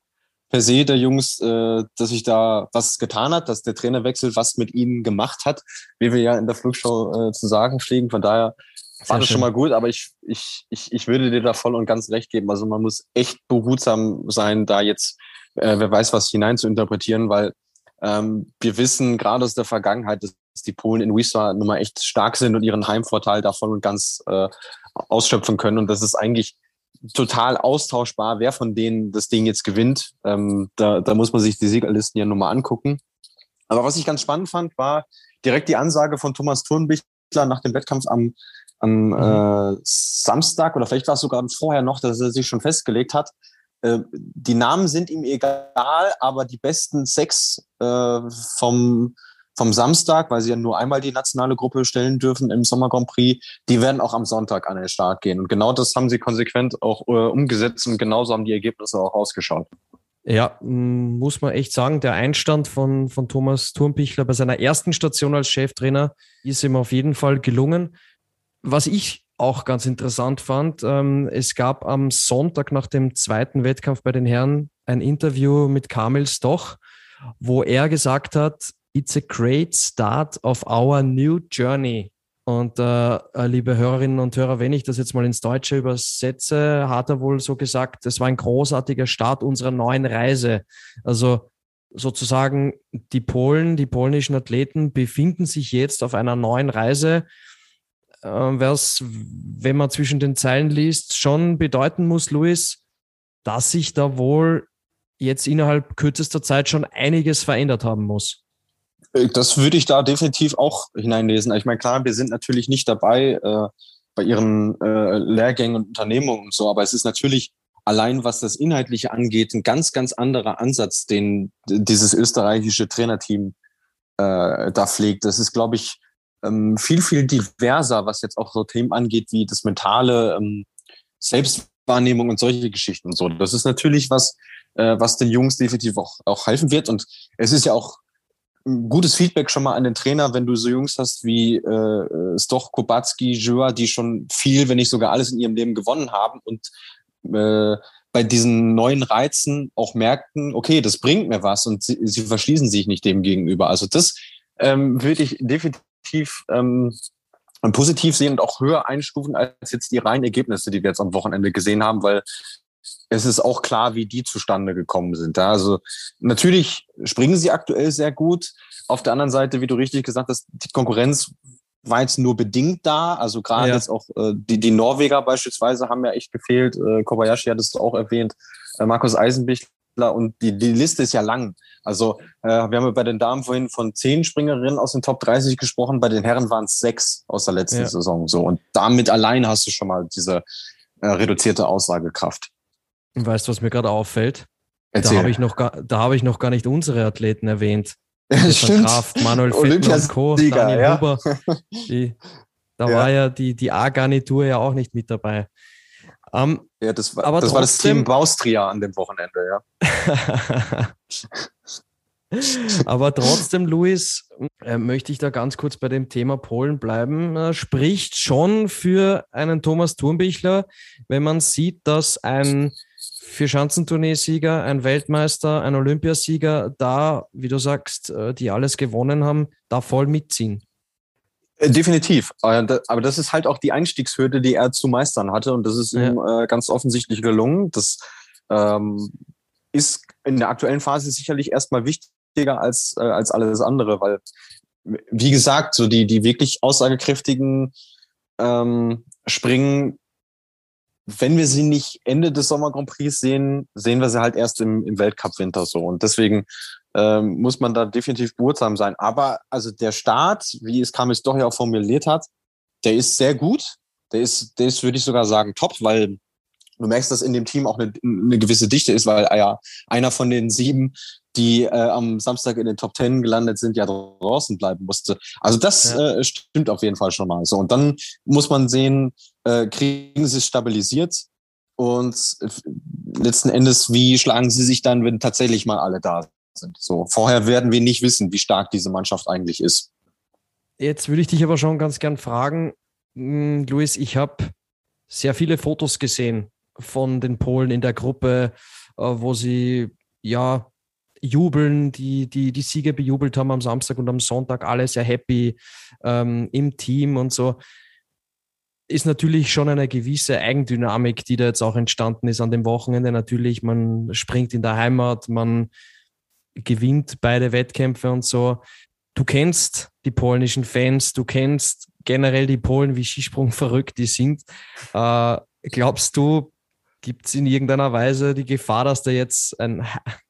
per se der Jungs, äh, dass sich da was getan hat, dass der Trainerwechsel was mit ihnen gemacht hat, wie wir ja in der Flugshow äh, zu sagen pflegen. Von daher war Sehr das schön. Schon mal gut, aber ich, ich, ich, ich würde dir da voll und ganz recht geben. Also man muss echt behutsam sein, da jetzt, äh, wer weiß was hinein zu interpretieren, weil ähm, wir wissen gerade aus der Vergangenheit, dass die Polen in Wisła nun mal echt stark sind und ihren Heimvorteil da voll und ganz äh, ausschöpfen können. Und das ist eigentlich total austauschbar, wer von denen das Ding jetzt gewinnt. Ähm, da, da muss man sich die Siegerlisten ja nur mal angucken. Aber was ich ganz spannend fand, war direkt die Ansage von Thomas Thurnbichler nach dem Wettkampf am, am mhm. äh, Samstag, oder vielleicht war es sogar vorher noch, dass er sich schon festgelegt hat. Äh, die Namen sind ihm egal, aber die besten sechs äh, vom vom Samstag, weil sie ja nur einmal die nationale Gruppe stellen dürfen im Sommer Grand Prix, die werden auch am Sonntag an den Start gehen. Und genau das haben sie konsequent auch äh, umgesetzt und genauso haben die Ergebnisse auch ausgeschaut. Ja, muss man echt sagen, der Einstand von, von Thomas Thurnbichler bei seiner ersten Station als Cheftrainer ist ihm auf jeden Fall gelungen. Was ich auch ganz interessant fand, ähm, es gab am Sonntag nach dem zweiten Wettkampf bei den Herren ein Interview mit Kamil Stoch, wo er gesagt hat, "It's a great start of our new journey." Und äh, liebe Hörerinnen und Hörer, wenn ich das jetzt mal ins Deutsche übersetze, hat er wohl so gesagt, es war ein großartiger Start unserer neuen Reise. Also sozusagen die Polen, die polnischen Athleten befinden sich jetzt auf einer neuen Reise, äh, was, wenn man zwischen den Zeilen liest, schon bedeuten muss, Luis, dass sich da wohl jetzt innerhalb kürzester Zeit schon einiges verändert haben muss. Das würde ich da definitiv auch hineinlesen. Ich meine, klar, wir sind natürlich nicht dabei äh, bei ihren äh, Lehrgängen und Unternehmungen und so, aber es ist natürlich allein, was das Inhaltliche angeht, ein ganz, ganz anderer Ansatz, den dieses österreichische Trainerteam äh, da pflegt. Das ist, glaube ich, ähm, viel, viel diverser, was jetzt auch so Themen angeht, wie das mentale ähm, Selbstwahrnehmung und solche Geschichten und so. Das ist natürlich was, äh, was den Jungs definitiv auch, auch helfen wird. Und es ist ja auch gutes Feedback schon mal an den Trainer, wenn du so Jungs hast wie äh, Stoch, Kubacki, Joa, die schon viel, wenn nicht sogar alles in ihrem Leben gewonnen haben und äh, bei diesen neuen Reizen auch merkten, okay, das bringt mir was und sie, sie verschließen sich nicht dem gegenüber. Also das ähm, würde ich definitiv ähm, positiv sehen und auch höher einstufen als jetzt die reinen Ergebnisse, die wir jetzt am Wochenende gesehen haben, weil es ist auch klar, wie die zustande gekommen sind. Also natürlich springen sie aktuell sehr gut. Auf der anderen Seite, wie du richtig gesagt hast, die Konkurrenz war jetzt nur bedingt da. Also gerade ja. jetzt auch äh, die, die Norweger beispielsweise haben ja echt gefehlt. Äh, Kobayashi hat es auch erwähnt. Äh, Markus Eisenbichler und die, die Liste ist ja lang. Also äh, wir haben ja bei den Damen vorhin von zehn Springerinnen aus den Top dreißig gesprochen. Bei den Herren waren es sechs aus der letzten ja. Saison. So. Und damit allein hast du schon mal diese äh, reduzierte Aussagekraft. Und weißt du, was mir gerade auffällt? Erzähl. Da habe ich noch gar, da habe ich noch gar nicht unsere Athleten erwähnt. Ja, stimmt. Kraft, Manuel Fettner und Co., Daniel ja. Huber. Die, da ja. war ja die, die A-Garnitur ja auch nicht mit dabei. Um, ja, das war, aber das, trotzdem, war das Team Baustria an dem Wochenende, ja. Aber trotzdem, Luis, äh, möchte ich da ganz kurz bei dem Thema Polen bleiben. Äh, spricht schon für einen Thomas Thurmbichler, wenn man sieht, dass ein Vierschanzentournee-Sieger, ein Weltmeister, ein Olympiasieger da, wie du sagst, äh, die alles gewonnen haben, da voll mitziehen. Definitiv. Aber das ist halt auch die Einstiegshürde, die er zu meistern hatte. Und das ist ihm ja. äh, ganz offensichtlich gelungen. Das ähm, ist in der aktuellen Phase sicherlich erstmal wichtiger als, äh, als alles andere, weil, wie gesagt, so die, die wirklich aussagekräftigen ähm, Springen, wenn wir sie nicht Ende des Sommer Grand Prix sehen, sehen wir sie halt erst im, im Weltcup-Winter so. Und deswegen ähm, muss man da definitiv behutsam sein. Aber also der Start, wie es Kamis doch ja auch formuliert hat, der ist sehr gut. Der ist, der ist, würde ich sogar sagen, top, weil du merkst, dass in dem Team auch eine, eine gewisse Dichte ist, weil ja einer von den sieben, die äh, am Samstag in den Top Ten gelandet sind, ja draußen bleiben musste. Also das ja. äh, stimmt auf jeden Fall schon mal. So, und dann muss man sehen, äh, kriegen sie es stabilisiert und äh, letzten Endes, wie schlagen sie sich dann, wenn tatsächlich mal alle da sind. So, vorher werden wir nicht wissen, wie stark diese Mannschaft eigentlich ist. Jetzt würde ich dich aber schon ganz gern fragen, mh, Luis, ich habe sehr viele Fotos gesehen von den Polen in der Gruppe, äh, wo sie ja jubeln, die, die die Siege bejubelt haben am Samstag und am Sonntag, alle sehr happy ähm, im Team und so. Ist natürlich schon eine gewisse Eigendynamik, die da jetzt auch entstanden ist an dem Wochenende. Natürlich, man springt in der Heimat, man gewinnt beide Wettkämpfe und so. Du kennst die polnischen Fans, du kennst generell die Polen, wie Skisprung verrückt die sind. Äh, glaubst du, gibt es in irgendeiner Weise die Gefahr, dass da jetzt ein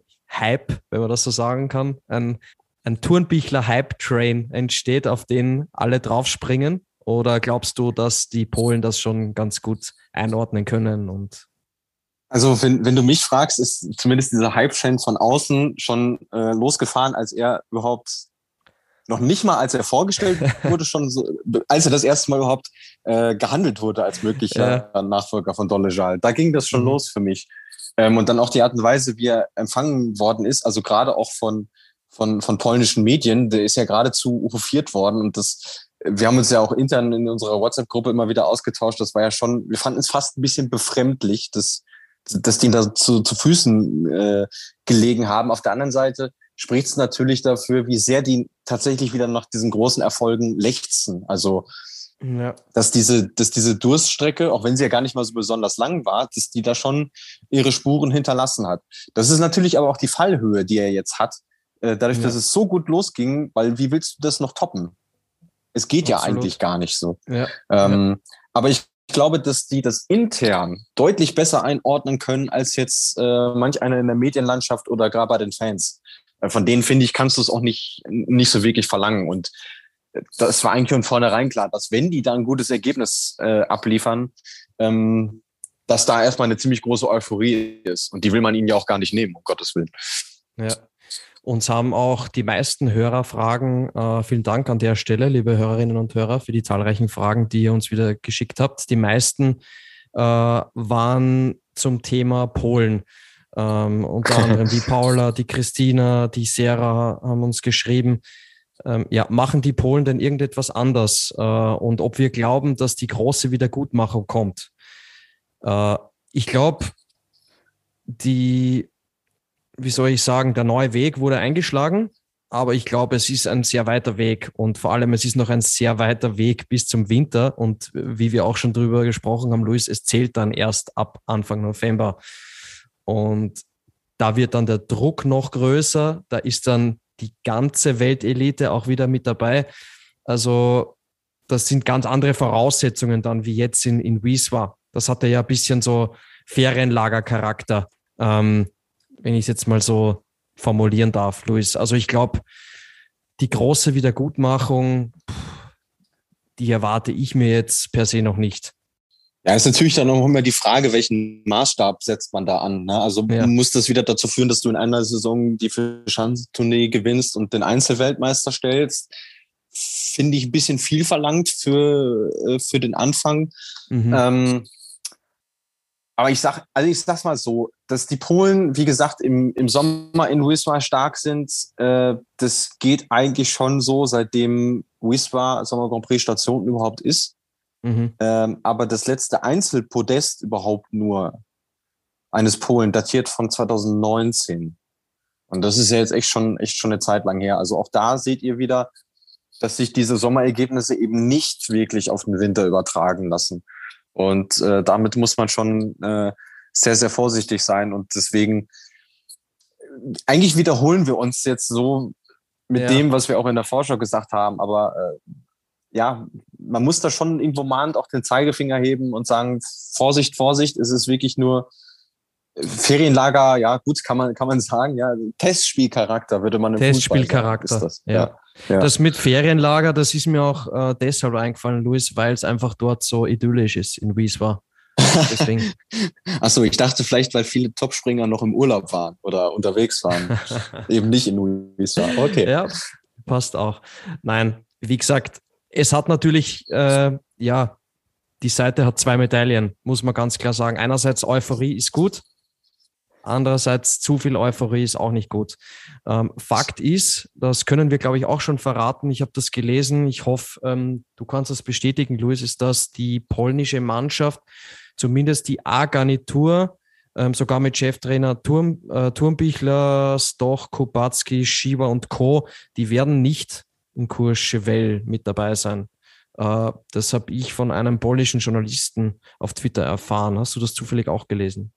Hype, wenn man das so sagen kann, ein, ein Thurnbichler-Hype-Train entsteht, auf den alle draufspringen? Oder glaubst du, dass die Polen das schon ganz gut einordnen können? Und also wenn, wenn du mich fragst, ist zumindest dieser Hype-Train von außen schon äh, losgefahren, als er überhaupt noch nicht mal, als er vorgestellt wurde, schon so, als er das erste Mal überhaupt äh, gehandelt wurde als möglicher ja. Nachfolger von Doležal. Da ging das schon mhm. los für mich. Ähm, und dann auch die Art und Weise, wie er empfangen worden ist, also gerade auch von, von, von polnischen Medien, der ist ja geradezu hofiert worden. Und das, wir haben uns ja auch intern in unserer WhatsApp-Gruppe immer wieder ausgetauscht. Das war ja schon, wir fanden es fast ein bisschen befremdlich, dass, dass die da zu, zu Füßen äh, gelegen haben. Auf der anderen Seite spricht es natürlich dafür, wie sehr die tatsächlich wieder nach diesen großen Erfolgen lechzen. Also, ja. dass diese, dass diese Durststrecke, auch wenn sie ja gar nicht mal so besonders lang war, dass die da schon ihre Spuren hinterlassen hat. Das ist natürlich aber auch die Fallhöhe, die er jetzt hat, äh, dadurch, ja. dass es so gut losging, weil wie willst du das noch toppen? Es geht Absolut. ja eigentlich gar nicht so. Ja. Ähm, ja. Aber ich glaube, dass die das intern deutlich besser einordnen können, als jetzt äh, manch einer in der Medienlandschaft oder gerade bei den Fans. Von denen, finde ich, kannst du es auch nicht, nicht so wirklich verlangen. Und das war eigentlich von vornherein klar, dass wenn die da ein gutes Ergebnis äh, abliefern, ähm, dass da erstmal eine ziemlich große Euphorie ist. Und die will man ihnen ja auch gar nicht nehmen, um Gottes Willen. Ja. Uns haben auch die meisten Hörerfragen, äh, vielen Dank an der Stelle, liebe Hörerinnen und Hörer, für die zahlreichen Fragen, die ihr uns wieder geschickt habt. Die meisten äh, waren zum Thema Polen. Ähm, unter anderem die Paula, die Christina, die Sarah haben uns geschrieben, ähm, ja, machen die Polen denn irgendetwas anders? Äh, und ob wir glauben, dass die große Wiedergutmachung kommt. Äh, ich glaube, die, wie soll ich sagen, der neue Weg wurde eingeschlagen, aber ich glaube, es ist ein sehr weiter Weg und vor allem, es ist noch ein sehr weiter Weg bis zum Winter und wie wir auch schon drüber gesprochen haben, Luis, es zählt dann erst ab Anfang November. Und da wird dann der Druck noch größer, da ist dann die ganze Weltelite auch wieder mit dabei. Also das sind ganz andere Voraussetzungen dann, wie jetzt in, in Wisła. Das hatte ja ein bisschen so Ferienlagercharakter, ähm, wenn ich es jetzt mal so formulieren darf, Luis. Also ich glaube, die große Wiedergutmachung, die erwarte ich mir jetzt per se noch nicht. Ja, ist natürlich dann auch immer die Frage, welchen Maßstab setzt man da an. Ne? Also ja. muss das wieder dazu führen, dass du in einer Saison die Vier-Schanzentournee gewinnst und den Einzelweltmeister stellst? Finde ich ein bisschen viel verlangt für, für den Anfang. Mhm. Ähm, aber ich sag, also ich sag's mal so, dass die Polen, wie gesagt, im, im Sommer in Wisła stark sind, äh, das geht eigentlich schon so, seitdem Wisła Sommer Grand Prix Station überhaupt ist. Mhm. Ähm, aber das letzte Einzelpodest überhaupt nur eines Polen datiert von zwanzig neunzehn. Und das ist ja jetzt echt schon, echt schon eine Zeit lang her. Also auch da seht ihr wieder, dass sich diese Sommerergebnisse eben nicht wirklich auf den Winter übertragen lassen. Und äh, damit muss man schon äh, sehr, sehr vorsichtig sein. Und deswegen, eigentlich wiederholen wir uns jetzt so mit ja. dem, was wir auch in der Vorschau gesagt haben. Aber äh, ja, man muss da schon irgendwo mahnend auch den Zeigefinger heben und sagen, Vorsicht, Vorsicht, es ist wirklich nur Ferienlager, ja gut, kann man, kann man sagen, ja, Testspielcharakter würde man im Testspielcharakter, Fußball sagen, ist das. Ja. Ja. Das mit Ferienlager, das ist mir auch äh, deshalb eingefallen, Luis, weil es einfach dort so idyllisch ist in Wisła. Deswegen. Achso, ich dachte vielleicht, weil viele Topspringer noch im Urlaub waren oder unterwegs waren. Eben nicht in Wisła. Okay. Ja, passt auch. Nein, wie gesagt, es hat natürlich, äh, ja, die Seite hat zwei Medaillen, muss man ganz klar sagen. Einerseits Euphorie ist gut, andererseits zu viel Euphorie ist auch nicht gut. Ähm, Fakt ist, das können wir, glaube ich, auch schon verraten, ich habe das gelesen, ich hoffe, ähm, du kannst das bestätigen, Luis, ist, dass die polnische Mannschaft, zumindest die A-Garnitur, ähm, sogar mit Cheftrainer Turm, äh, Turmbichler, Stoch, Kubacki, Schieber und Co., die werden nicht in Courchevel mit dabei sein. Uh, das habe ich von einem polnischen Journalisten auf Twitter erfahren. Hast du das zufällig auch gelesen?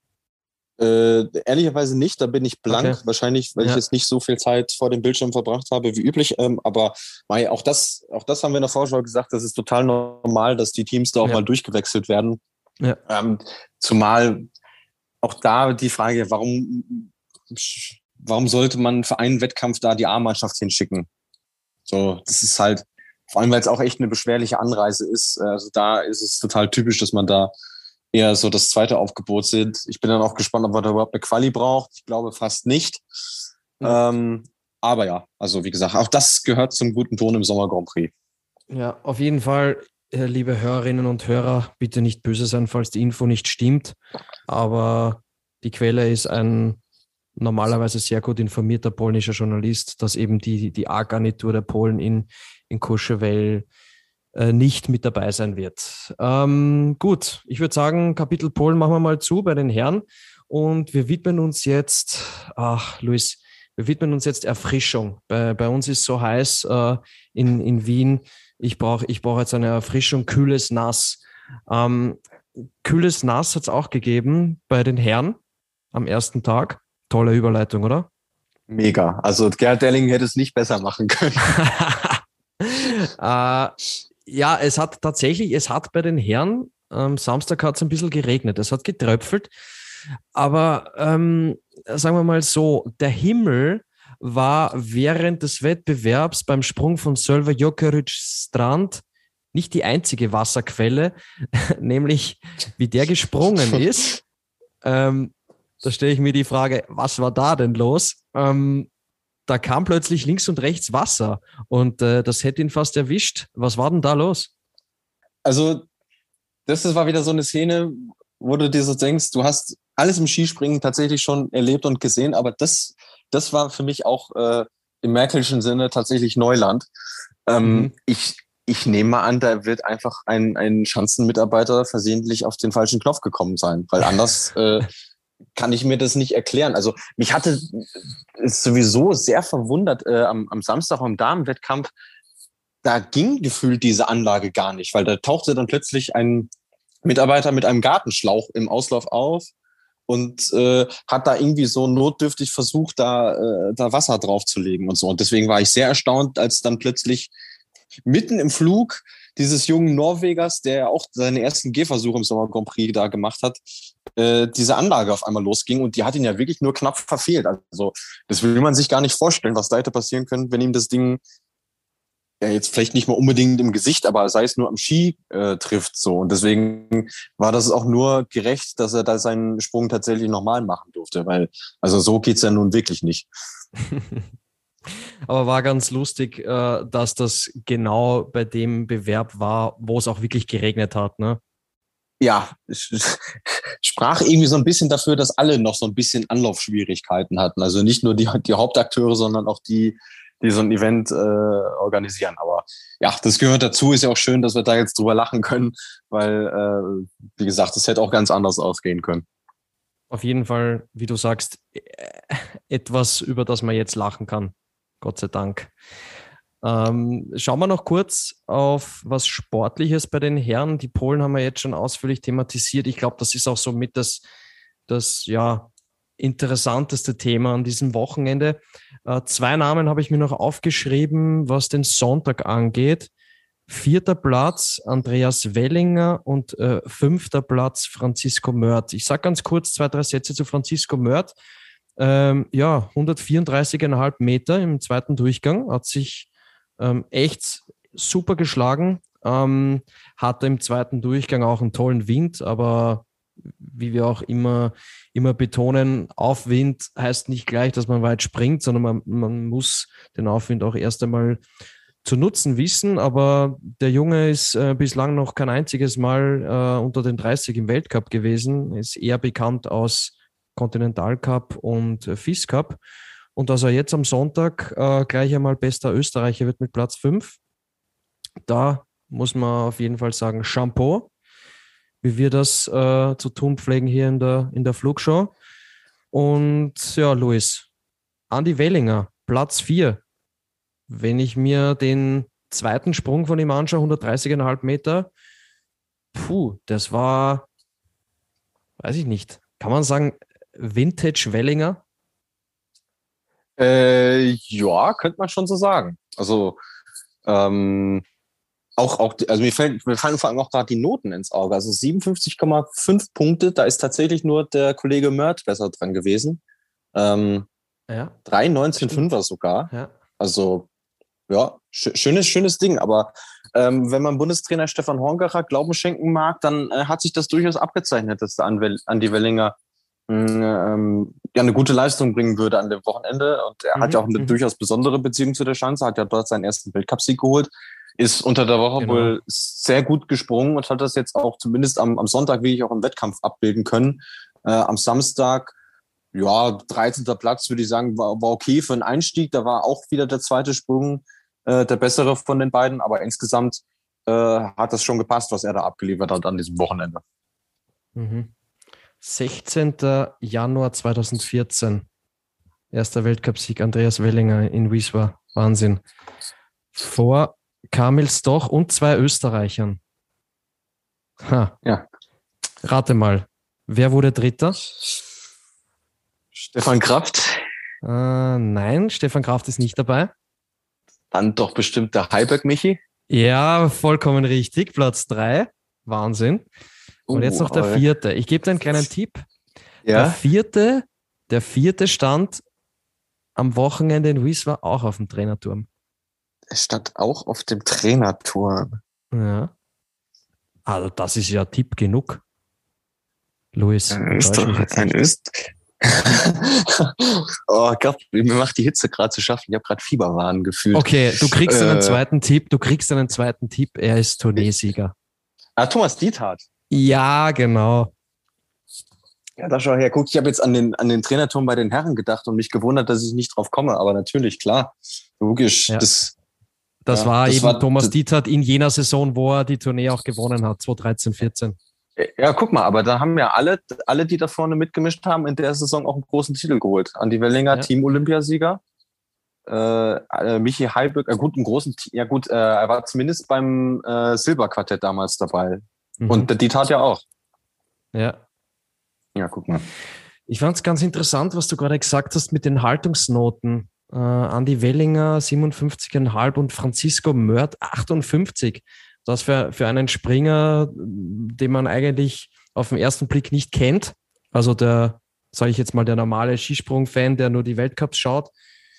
Äh, ehrlicherweise nicht, da bin ich blank. Okay. Wahrscheinlich, weil ja. ich jetzt nicht so viel Zeit vor dem Bildschirm verbracht habe wie üblich. Ähm, aber Mai, auch das, auch das haben wir in der Vorschau gesagt, das ist total normal, dass die Teams da auch ja. mal durchgewechselt werden. Ja. Ähm, zumal auch da die Frage, warum, warum sollte man für einen Wettkampf da die A-Mannschaft hinschicken? So, das ist halt, vor allem, weil es auch echt eine beschwerliche Anreise ist. Also da ist es total typisch, dass man da eher so das zweite Aufgebot sieht. Ich bin dann auch gespannt, ob man da überhaupt eine Quali braucht. Ich glaube fast nicht. Ja. Ähm, aber ja, also wie gesagt, auch das gehört zum guten Ton im Sommer Grand Prix. Ja, auf jeden Fall, liebe Hörerinnen und Hörer, bitte nicht böse sein, falls die Info nicht stimmt. Aber die Quelle ist ein normalerweise sehr gut informierter polnischer Journalist, dass eben die, die A-Garnitur der Polen in, in Courchevel äh, nicht mit dabei sein wird. Ähm, gut, ich würde sagen, Kapitel Polen machen wir mal zu bei den Herren und wir widmen uns jetzt, ach Luis, wir widmen uns jetzt Erfrischung. Bei, bei uns ist so heiß äh, in, in Wien, ich brauche ich brauch jetzt eine Erfrischung, kühles Nass. Ähm, kühles Nass hat es auch gegeben bei den Herren am ersten Tag. Tolle Überleitung, oder? Mega. Also Gerhard Delling hätte es nicht besser machen können. äh, ja, es hat tatsächlich, es hat bei den Herren, am Samstag hat es ein bisschen geregnet, es hat getröpfelt, aber ähm, sagen wir mal so, der Himmel war während des Wettbewerbs beim Sprung von Sölve Jokerit Strand nicht die einzige Wasserquelle, nämlich wie der gesprungen ist. ähm, Da stelle ich mir die Frage, was war da denn los? Ähm, da kam plötzlich links und rechts Wasser und äh, das hätte ihn fast erwischt. Was war denn da los? Also das war wieder so eine Szene, wo du dir so denkst, du hast alles im Skispringen tatsächlich schon erlebt und gesehen, aber das, das war für mich auch äh, im merkelschen Sinne tatsächlich Neuland. Ähm, mhm. Ich Ich nehme mal an, da wird einfach ein, ein Schanzenmitarbeiter versehentlich auf den falschen Knopf gekommen sein, weil anders... äh, kann ich mir das nicht erklären. Also mich hatte es sowieso sehr verwundert äh, am, am Samstag am Damenwettkampf, da ging gefühlt diese Anlage gar nicht, weil da tauchte dann plötzlich ein Mitarbeiter mit einem Gartenschlauch im Auslauf auf und äh, hat da irgendwie so notdürftig versucht, da, äh, da Wasser draufzulegen und so. Und deswegen war ich sehr erstaunt, als dann plötzlich mitten im Flug dieses jungen Norwegers, der auch seine ersten Gehversuche im Sommer Grand Prix da gemacht hat, äh, diese Anlage auf einmal losging und die hat ihn ja wirklich nur knapp verfehlt. Also das will man sich gar nicht vorstellen, was da hätte passieren können, wenn ihm das Ding ja, jetzt vielleicht nicht mal unbedingt im Gesicht, aber sei es nur am Ski äh, trifft so. Und deswegen war das auch nur gerecht, dass er da seinen Sprung tatsächlich nochmal machen durfte, weil also so geht's ja nun wirklich nicht. Aber war ganz lustig, äh, dass das genau bei dem Bewerb war, wo es auch wirklich geregnet hat, ne? Ja, sprach irgendwie so ein bisschen dafür, dass alle noch so ein bisschen Anlaufschwierigkeiten hatten. Also nicht nur die, die Hauptakteure, sondern auch die, die so ein Event äh, organisieren. Aber ja, das gehört dazu. Ist ja auch schön, dass wir da jetzt drüber lachen können, weil, äh, wie gesagt, es hätte auch ganz anders ausgehen können. Auf jeden Fall, wie du sagst, etwas, über das man jetzt lachen kann. Gott sei Dank. Ähm, schauen wir noch kurz auf was Sportliches bei den Herren. Die Polen haben wir jetzt schon ausführlich thematisiert. Ich glaube, das ist auch so mit das, das ja, interessanteste Thema an diesem Wochenende. Äh, zwei Namen habe ich mir noch aufgeschrieben, was den Sonntag angeht. Vierter Platz Andreas Wellinger und äh, fünfter Platz Francisco Mörth. Ich sage ganz kurz zwei, drei Sätze zu Francisco Mörth. Ähm, ja, hundertvierunddreißig Komma fünf Meter im zweiten Durchgang, hat sich ähm, echt super geschlagen, ähm, hatte im zweiten Durchgang auch einen tollen Wind, aber wie wir auch immer, immer betonen, Aufwind heißt nicht gleich, dass man weit springt, sondern man, man muss den Aufwind auch erst einmal zu nutzen wissen, aber der Junge ist äh, bislang noch kein einziges Mal äh, unter den dreißig im Weltcup gewesen, ist eher bekannt aus Continental Cup und äh, F I S Cup. Und dass er jetzt am Sonntag äh, gleich einmal bester Österreicher wird mit Platz fünf, da muss man auf jeden Fall sagen, Chapeau, wie wir das äh, zu tun pflegen hier in der, in der Flugshow. Und ja, Luis, Andi Wellinger, Platz vier. Wenn ich mir den zweiten Sprung von ihm anschaue, hundertdreißig Komma fünf Meter, puh, das war, weiß ich nicht, kann man sagen, Vintage Wellinger? Äh, ja, könnte man schon so sagen. Also ähm, auch, auch, also mir, fällt, mir fallen vor allem auch gerade die Noten ins Auge. Also siebenundfünfzig Komma fünf Punkte, da ist tatsächlich nur der Kollege Mörth besser dran gewesen. Ähm, ja. drei neunzehn fünfer sogar. Ja. Also ja, sch- schönes, schönes Ding. Aber ähm, wenn man Bundestrainer Stefan Horngacher Glauben schenken mag, dann äh, hat sich das durchaus abgezeichnet, dass der Andi Wellinger ähm, ja eine gute Leistung bringen würde an dem Wochenende. Und er Mhm, hat ja auch eine mhm. durchaus besondere Beziehung zu der Schanze, hat ja dort seinen ersten Weltcupsieg geholt, ist unter der Woche Genau. wohl sehr gut gesprungen und hat das jetzt auch zumindest am, am Sonntag wirklich auch im Wettkampf abbilden können. Äh, am Samstag, ja, dreizehnter Platz, würde ich sagen, war, war okay für einen Einstieg. Da war auch wieder der zweite Sprung äh, der bessere von den beiden, aber insgesamt äh, hat das schon gepasst, was er da abgeliefert hat an diesem Wochenende. Mhm. sechzehnter Januar zweitausendvierzehn. Erster Weltcupsieg Andreas Wellinger in Wiesbaden. Wahnsinn. Vor Kamil Stoch und zwei Österreichern. Ha. Ja. Rate mal, wer wurde Dritter? Stefan Kraft. Äh, nein, Stefan Kraft ist nicht dabei. Dann doch bestimmt der Heiberg-Michi. Ja, vollkommen richtig. Platz drei. Wahnsinn. Und Uh, jetzt noch der aber- vierte. Ich gebe dir einen kleinen Tipp. Der Ja. vierte, der vierte stand am Wochenende in Wiesbaden auch auf dem Trainerturm. Er stand auch auf dem Trainerturm. Ja. Also das ist ja Tipp genug. Luis, Ein enttäusch mich Österreich. jetzt Ein nicht. Öst. Oh Gott, mir macht die Hitze gerade zu schaffen. Ich habe gerade Fieberwahn gefühlt. Okay, du kriegst einen Äh, zweiten Tipp. Du kriegst einen zweiten Tipp. Er ist Tourneesieger. Ah, Thomas Diethardt. Ja, genau. Ja, da schau her. Guck, ich habe jetzt an den, an den Trainerturm bei den Herren gedacht und mich gewundert, dass ich nicht drauf komme. Aber natürlich, klar. Logisch. Ja. Das, Das Ja, war das eben war- Thomas das- Diethardt in jener Saison, wo er die Tournee auch gewonnen hat, zweitausenddreizehn, vierzehn. ja, guck mal, aber da haben ja alle, alle, die da vorne mitgemischt haben, in der Saison auch einen großen Titel geholt. Andi Wellinger, Ja. Team-Olympiasieger. Äh, äh, Michi Heiberg, äh, gut, einen großen, Te- ja gut, äh, er war zumindest beim äh, Silberquartett damals dabei. Mhm. Und der Diethardt ja auch. ja. Ja, guck mal. Ich fand es ganz interessant, was du gerade gesagt hast mit den Haltungsnoten. Äh, Andi Wellinger siebenundfünfzig Komma fünf und Francisco Mörth achtundfünfzig. Das für, für einen Springer, den man eigentlich auf den ersten Blick nicht kennt. Also der, sage ich jetzt mal, der normale Skisprung-Fan, der nur die Weltcups schaut.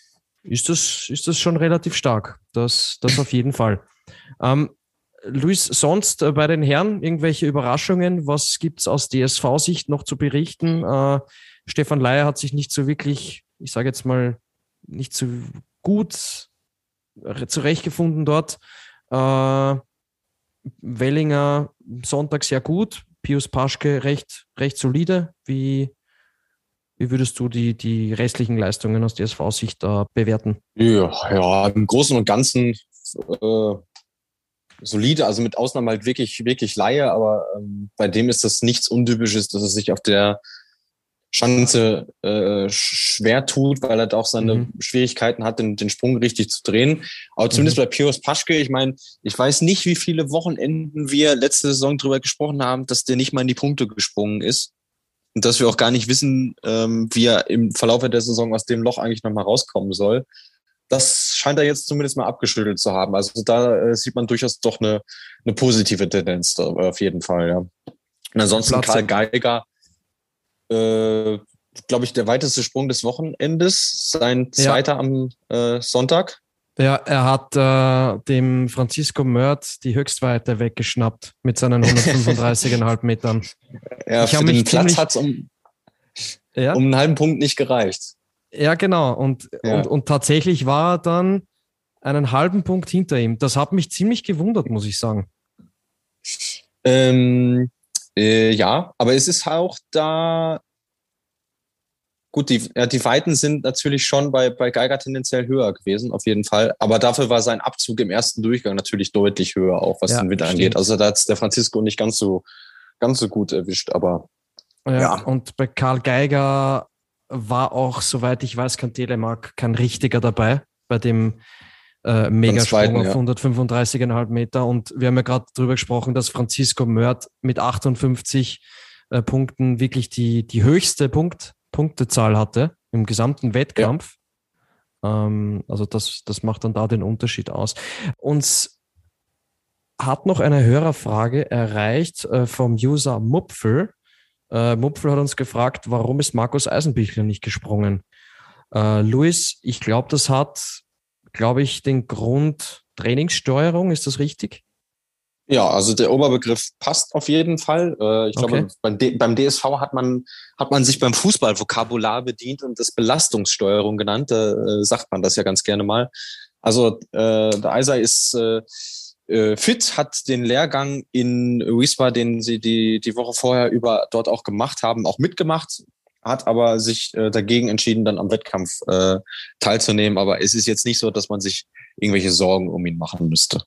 ist das, ist das schon relativ stark. Das, das auf jeden Fall. Ähm, Luis, sonst äh, bei den Herren irgendwelche Überraschungen? Was gibt es aus D S V-Sicht noch zu berichten? Äh, Stefan Leier hat sich nicht so wirklich, ich sage jetzt mal, nicht so gut zurechtgefunden dort. Äh, Wellinger Sonntag sehr gut, Pius Paschke recht, recht solide. Wie, wie würdest du die, die restlichen Leistungen aus D S V-Sicht äh, bewerten? Ja, ja, im Großen und Ganzen äh, solide, also mit Ausnahme halt wirklich, wirklich Laie, aber ähm, bei dem ist das nichts Untypisches, dass er sich auf der Schanze äh, schwer tut, weil er da auch seine mhm. Schwierigkeiten hat, den, den Sprung richtig zu drehen. Aber zumindest mhm. bei Pius Paschke, ich meine, ich weiß nicht, wie viele Wochenenden wir letzte Saison drüber gesprochen haben, dass der nicht mal in die Punkte gesprungen ist. Und dass wir auch gar nicht wissen, ähm, wie er im Verlauf der Saison aus dem Loch eigentlich nochmal rauskommen soll. Das scheint er jetzt zumindest mal abgeschüttelt zu haben. Also da äh, sieht man durchaus doch eine, eine positive Tendenz da, auf jeden Fall, ja. Und ansonsten Platz Karl Geiger, äh, glaube ich, der weiteste Sprung des Wochenendes, sein zweiter ja. am äh, Sonntag. Ja, er hat äh, dem Francisco Mörth die Höchstweite weggeschnappt mit seinen hundertfünfunddreißig Komma fünf Metern. Ja, ich für den Platz hat es um, ja? um einen halben Punkt nicht gereicht. Ja, genau. Und, ja. und, und tatsächlich war er dann einen halben Punkt hinter ihm. Das hat mich ziemlich gewundert, muss ich sagen. Ähm, äh, ja, aber es ist auch da, gut, die, ja, die Weiten sind natürlich schon bei, bei Geiger tendenziell höher gewesen, auf jeden Fall. Aber dafür war sein Abzug im ersten Durchgang natürlich deutlich höher, auch was ja, den Wind angeht. Also da hat es der Francisco nicht ganz so, ganz so gut erwischt, aber ja, ja. Und bei Karl Geiger war auch, soweit ich weiß, kein Telemark, kein richtiger dabei bei dem äh, Megasprung auf ja. hundertfünfunddreißig Komma fünf Meter. Und wir haben ja gerade darüber gesprochen, dass Francisco Mörth mit achtundfünfzig äh, Punkten wirklich die, die höchste Punkt, Punktezahl hatte im gesamten Wettkampf. Ja. Ähm, also das, das macht dann da den Unterschied aus. Uns hat noch eine Hörerfrage erreicht äh, vom User Mupfel. Uh, Mupfel hat uns gefragt, warum ist Markus Eisenbichler nicht gesprungen? Uh, Luis, ich glaube, das hat, glaube ich, den Grund Trainingssteuerung. Ist das richtig? Ja, also der Oberbegriff passt auf jeden Fall. Uh, ich glaube, okay. beim, D- beim D S V hat man, hat man sich beim Fußballvokabular bedient und das Belastungssteuerung genannt. Da uh, sagt man das ja ganz gerne mal. Also uh, der Eiser ist uh, fit, hat den Lehrgang in Wiesbaden, den sie die, die Woche vorher über dort auch gemacht haben, auch mitgemacht, hat aber sich äh, dagegen entschieden, dann am Wettkampf äh, teilzunehmen. Aber es ist jetzt nicht so, dass man sich irgendwelche Sorgen um ihn machen müsste.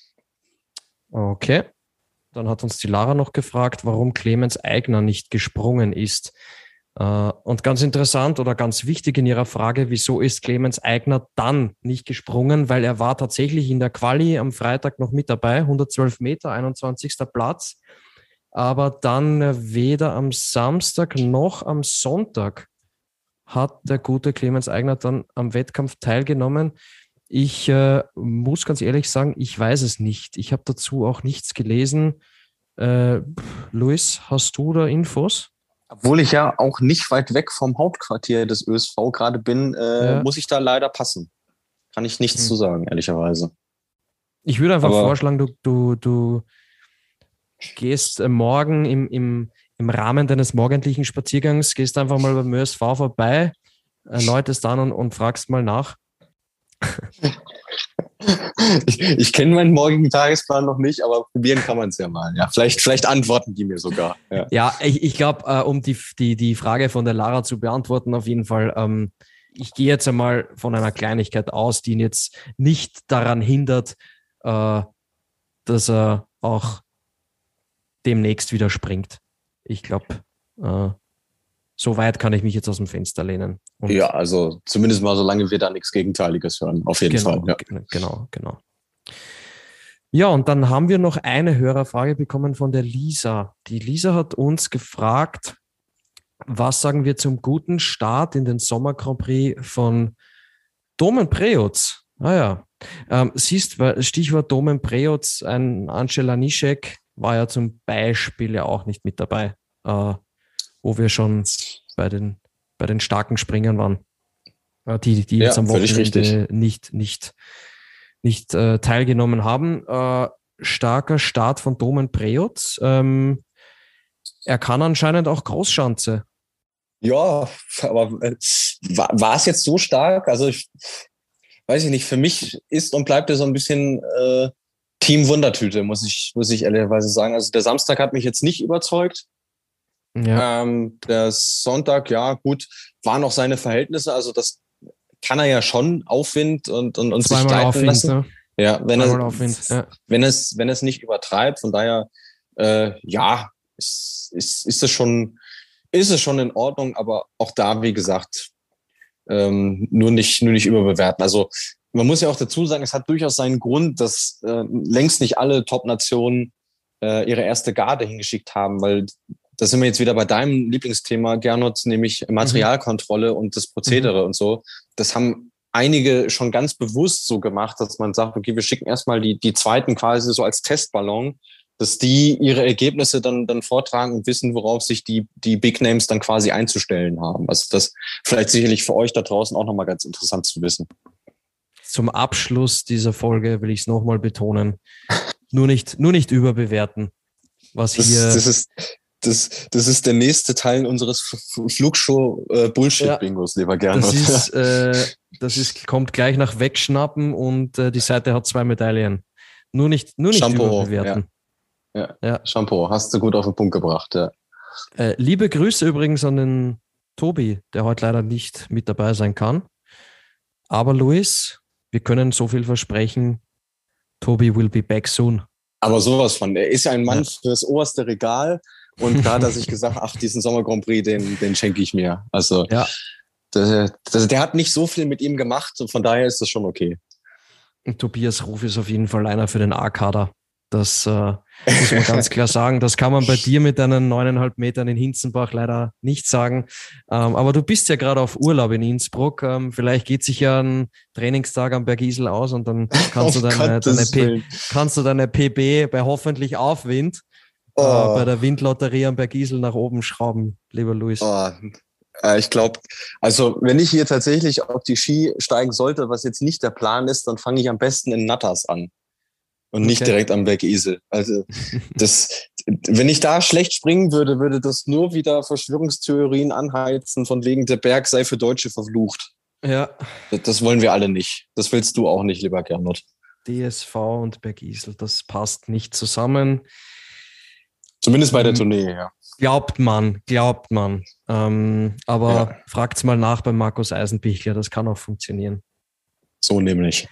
Okay. Dann hat uns die Lara noch gefragt, warum Clemens Aigner nicht gesprungen ist. Und ganz interessant oder ganz wichtig in ihrer Frage, wieso ist Clemens Aigner dann nicht gesprungen? Weil er war tatsächlich in der Quali am Freitag noch mit dabei, hundertzwölf Meter, einundzwanzigster Platz. Aber dann weder am Samstag noch am Sonntag hat der gute Clemens Aigner dann am Wettkampf teilgenommen. Ich äh, muss ganz ehrlich sagen, ich weiß es nicht. Ich habe dazu auch nichts gelesen. Äh, Luis, hast du da Infos? Obwohl ich ja auch nicht weit weg vom Hauptquartier des Ö S V gerade bin, äh, ja. muss ich da leider passen. Kann ich nichts hm. zu sagen, ehrlicherweise. Ich würde einfach Aber vorschlagen, du, du, du gehst morgen im, im, im Rahmen deines morgendlichen Spaziergangs, gehst einfach mal beim Ö S V vorbei, erläuterst dann und, und fragst mal nach. Ich, ich kenne meinen morgigen Tagesplan noch nicht, aber probieren kann man es ja mal. Ja, vielleicht, vielleicht antworten die mir sogar. Ja, ja ich, ich glaube, äh, um die, die, die Frage von der Lara zu beantworten, auf jeden Fall, ähm, ich gehe jetzt einmal von einer Kleinigkeit aus, die ihn jetzt nicht daran hindert, äh, dass er auch demnächst wieder springt. Ich glaube, äh, so weit kann ich mich jetzt aus dem Fenster lehnen. Und ja, also zumindest mal, solange wir da nichts Gegenteiliges hören, auf jeden genau, Fall. Ja. G- genau, genau. Ja, und dann haben wir noch eine Hörerfrage bekommen von der Lisa. Die Lisa hat uns gefragt, was sagen wir zum guten Start in den Sommer Grand Prix von Domen Preutz? Ah ja, ähm, siehst, Stichwort Domen Preutz, ein Angel Lanišek war ja zum Beispiel ja auch nicht mit dabei, äh, wo wir schon bei den, bei den starken Springern waren. die, die jetzt Ja, am völlig Wochenende richtig. nicht, nicht, nicht äh, teilgenommen haben. Äh, starker Start von Domen Preutz. Ähm, er kann anscheinend auch Großschanze. Ja, aber äh, war, war es jetzt so stark? Also ich weiß ich nicht, für mich ist und bleibt er so ein bisschen äh, Team Wundertüte, muss ich, muss ich ehrlicherweise sagen. Also der Samstag hat mich jetzt nicht überzeugt. Ja. Ähm, der Sonntag, ja gut, waren noch seine Verhältnisse. Also das kann er ja schon Aufwind und, und, und sich Zweimal gleiten Aufwind, lassen. ne? Ja, wenn Zweimal er, Aufwind, ja. wenn es, wenn es nicht übertreibt. Von daher, äh, ja, ist, ist, ist es schon, ist es schon in Ordnung. Aber auch da, wie gesagt, ähm, nur nicht, nur nicht überbewerten. Also man muss ja auch dazu sagen, es hat durchaus seinen Grund, dass äh, längst nicht alle Top-Nationen äh, ihre erste Garde hingeschickt haben, weil da sind wir jetzt wieder bei deinem Lieblingsthema, Gernot, nämlich Materialkontrolle mhm. und das Prozedere mhm. und so. Das haben einige schon ganz bewusst so gemacht, dass man sagt, okay, wir schicken erstmal die, die zweiten quasi so als Testballon, dass die ihre Ergebnisse dann, dann vortragen und wissen, worauf sich die, die Big Names dann quasi einzustellen haben. Also das vielleicht sicherlich für euch da draußen auch nochmal ganz interessant zu wissen. Zum Abschluss dieser Folge will ich es nochmal betonen. Nur nicht, nur nicht überbewerten, was das, hier... Das ist, das, das ist der nächste Teil unseres Flugshow-Bullshit-Bingos, ja, lieber Gernot. Das ist, äh, das ist, kommt gleich nach Wegschnappen und äh, die Seite hat zwei Medaillen. Nur nicht, nur nicht Shampoo, überbewerten. Ja. Ja. ja, Shampoo, hast du gut auf den Punkt gebracht. Ja. Äh, liebe Grüße übrigens an den Tobi, der heute leider nicht mit dabei sein kann. Aber Luis, wir können so viel versprechen. Tobi will be back soon. Aber sowas von. Er ist ja ein Mann ja. fürs oberste Regal. Und da hat er sich gesagt, ach, diesen Sommer Grand Prix, den, den schenke ich mir. Also ja. der, der, der hat nicht so viel mit ihm gemacht und von daher ist das schon okay. Und Tobias Ruf ist auf jeden Fall einer für den A-Kader. Das äh, muss man ganz klar sagen. Das kann man bei dir mit deinen neuneinhalb Metern in Hinzenbach leider nicht sagen. Ähm, aber du bist ja gerade auf Urlaub in Innsbruck. Ähm, vielleicht geht sich ja ein Trainingstag am Bergisel aus und dann kannst, du deine, deine P- kannst du deine P B bei hoffentlich Aufwind oh. äh, bei der Windlotterie am Bergisel nach oben schrauben, lieber Luis. Oh. Ich glaube, also wenn ich hier tatsächlich auf die Ski steigen sollte, was jetzt nicht der Plan ist, dann fange ich am besten in Natters an. Und nicht okay. direkt am Bergisel. Also das, wenn ich da schlecht springen würde, würde das nur wieder Verschwörungstheorien anheizen, von wegen der Berg sei für Deutsche verflucht. Ja. Das, das wollen wir alle nicht. Das willst du auch nicht, lieber Gernot. D S V und Bergisel, das passt nicht zusammen. Zumindest bei der hm. Tournee, ja. Glaubt man, glaubt man. Ähm, aber ja. fragt's mal nach bei Markus Eisenbichler, das kann auch funktionieren. So nämlich.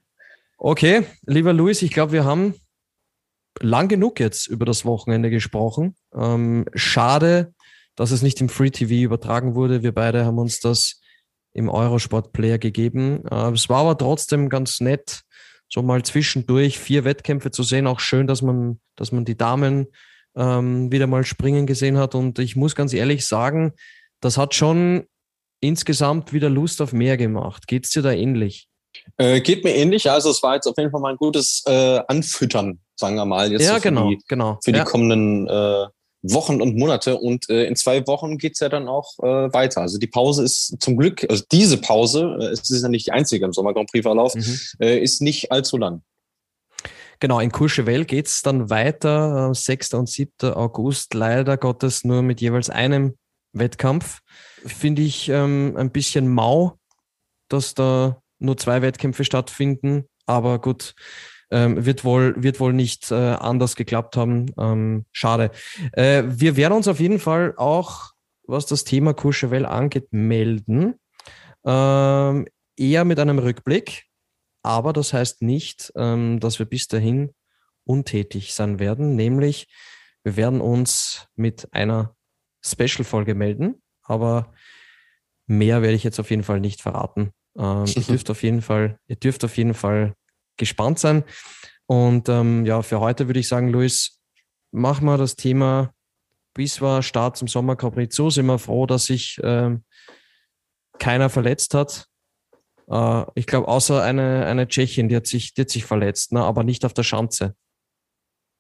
Okay, lieber Luis, ich glaube, wir haben lang genug jetzt über das Wochenende gesprochen. Ähm, schade, dass es nicht im Free T V übertragen wurde. Wir beide haben uns das im Eurosport-Player gegeben. Äh, es war aber trotzdem ganz nett, so mal zwischendurch vier Wettkämpfe zu sehen. Auch schön, dass man, dass man die Damen ähm, wieder mal springen gesehen hat. Und ich muss ganz ehrlich sagen, das hat schon insgesamt wieder Lust auf mehr gemacht. Geht's dir da ähnlich? Äh, geht mir ähnlich, ja. Also es war jetzt auf jeden Fall mal ein gutes äh, Anfüttern, sagen wir mal, jetzt ja, so für, genau, die, genau. für die ja. kommenden äh, Wochen und Monate. Und äh, in zwei Wochen geht's ja dann auch äh, weiter. Also die Pause ist zum Glück, also diese Pause, äh, es ist ja nicht die einzige im Sommer Grand Prix Verlauf, mhm. äh, ist nicht allzu lang. Genau, in Courchevel geht's dann weiter, äh, sechster und siebter August, leider Gottes nur mit jeweils einem Wettkampf. Finde ich ähm, ein bisschen mau, dass da nur zwei Wettkämpfe stattfinden, aber gut, ähm, wird wohl wird wohl nicht äh, anders geklappt haben. Ähm, schade. Äh, wir werden uns auf jeden Fall auch, was das Thema Courchevel angeht, melden. Ähm, eher mit einem Rückblick, aber das heißt nicht, ähm, dass wir bis dahin untätig sein werden, nämlich wir werden uns mit einer Special-Folge melden, aber mehr werde ich jetzt auf jeden Fall nicht verraten. Ähm, ihr dürft auf jeden Fall, ihr dürft auf jeden Fall gespannt sein. Und ähm, ja, für heute würde ich sagen, Luis, mach mal das Thema Biswa Start zum Sommer Grand Prix zu. Sind wir froh, dass sich ähm, keiner verletzt hat. Äh, ich glaube, außer eine, eine Tschechin, die hat sich, die hat sich verletzt, ne? Aber nicht auf der Schanze.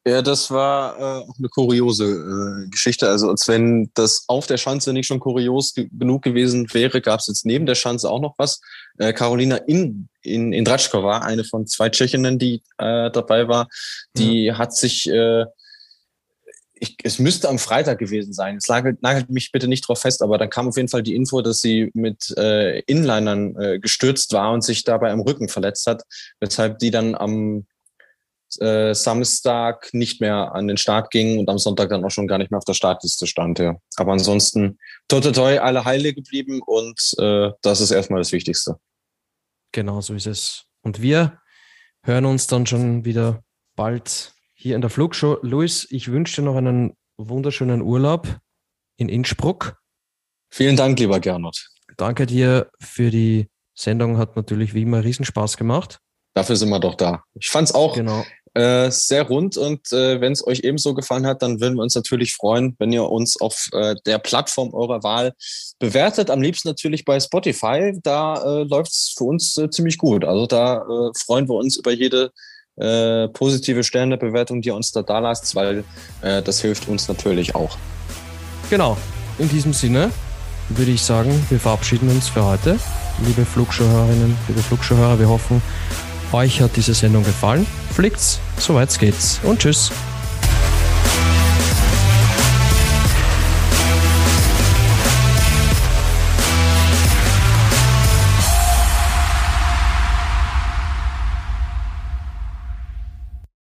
Ja, das war äh, auch eine kuriose äh, Geschichte. Also als wenn das auf der Schanze nicht schon kurios ge- genug gewesen wäre, gab es jetzt neben der Schanze auch noch was. Äh, Karolina in, in, Indratschkova, eine von zwei Tschechinnen, die äh, dabei war, die ja. hat sich, äh, ich, es müsste am Freitag gewesen sein, es nagelt, nagelt mich bitte nicht drauf fest, aber dann kam auf jeden Fall die Info, dass sie mit äh, Inlinern äh, gestürzt war und sich dabei am Rücken verletzt hat, weshalb die dann am Äh, Samstag nicht mehr an den Start ging und am Sonntag dann auch schon gar nicht mehr auf der Startliste stand. Ja. Aber ansonsten toi toi toi, alle heile geblieben und äh, das ist erstmal das Wichtigste. Genau, so ist es. Und wir hören uns dann schon wieder bald hier in der Flugshow. Luis, ich wünsche dir noch einen wunderschönen Urlaub in Innsbruck. Vielen Dank, lieber Gernot. Danke dir für die Sendung, hat natürlich wie immer Riesenspaß gemacht. Dafür sind wir doch da. Ich fand es auch genau. äh, sehr rund und äh, wenn es euch ebenso gefallen hat, dann würden wir uns natürlich freuen, wenn ihr uns auf äh, der Plattform eurer Wahl bewertet. Am liebsten natürlich bei Spotify. Da äh, läuft es für uns äh, ziemlich gut. Also da äh, freuen wir uns über jede äh, positive Sternebewertung, die ihr uns da da lasst, weil äh, das hilft uns natürlich auch. Genau. In diesem Sinne würde ich sagen, wir verabschieden uns für heute. Liebe Flugshow-Hörerinnen, liebe Flugshow-Hörer, wir hoffen, euch hat diese Sendung gefallen. Fliegt's, soweit geht's und tschüss.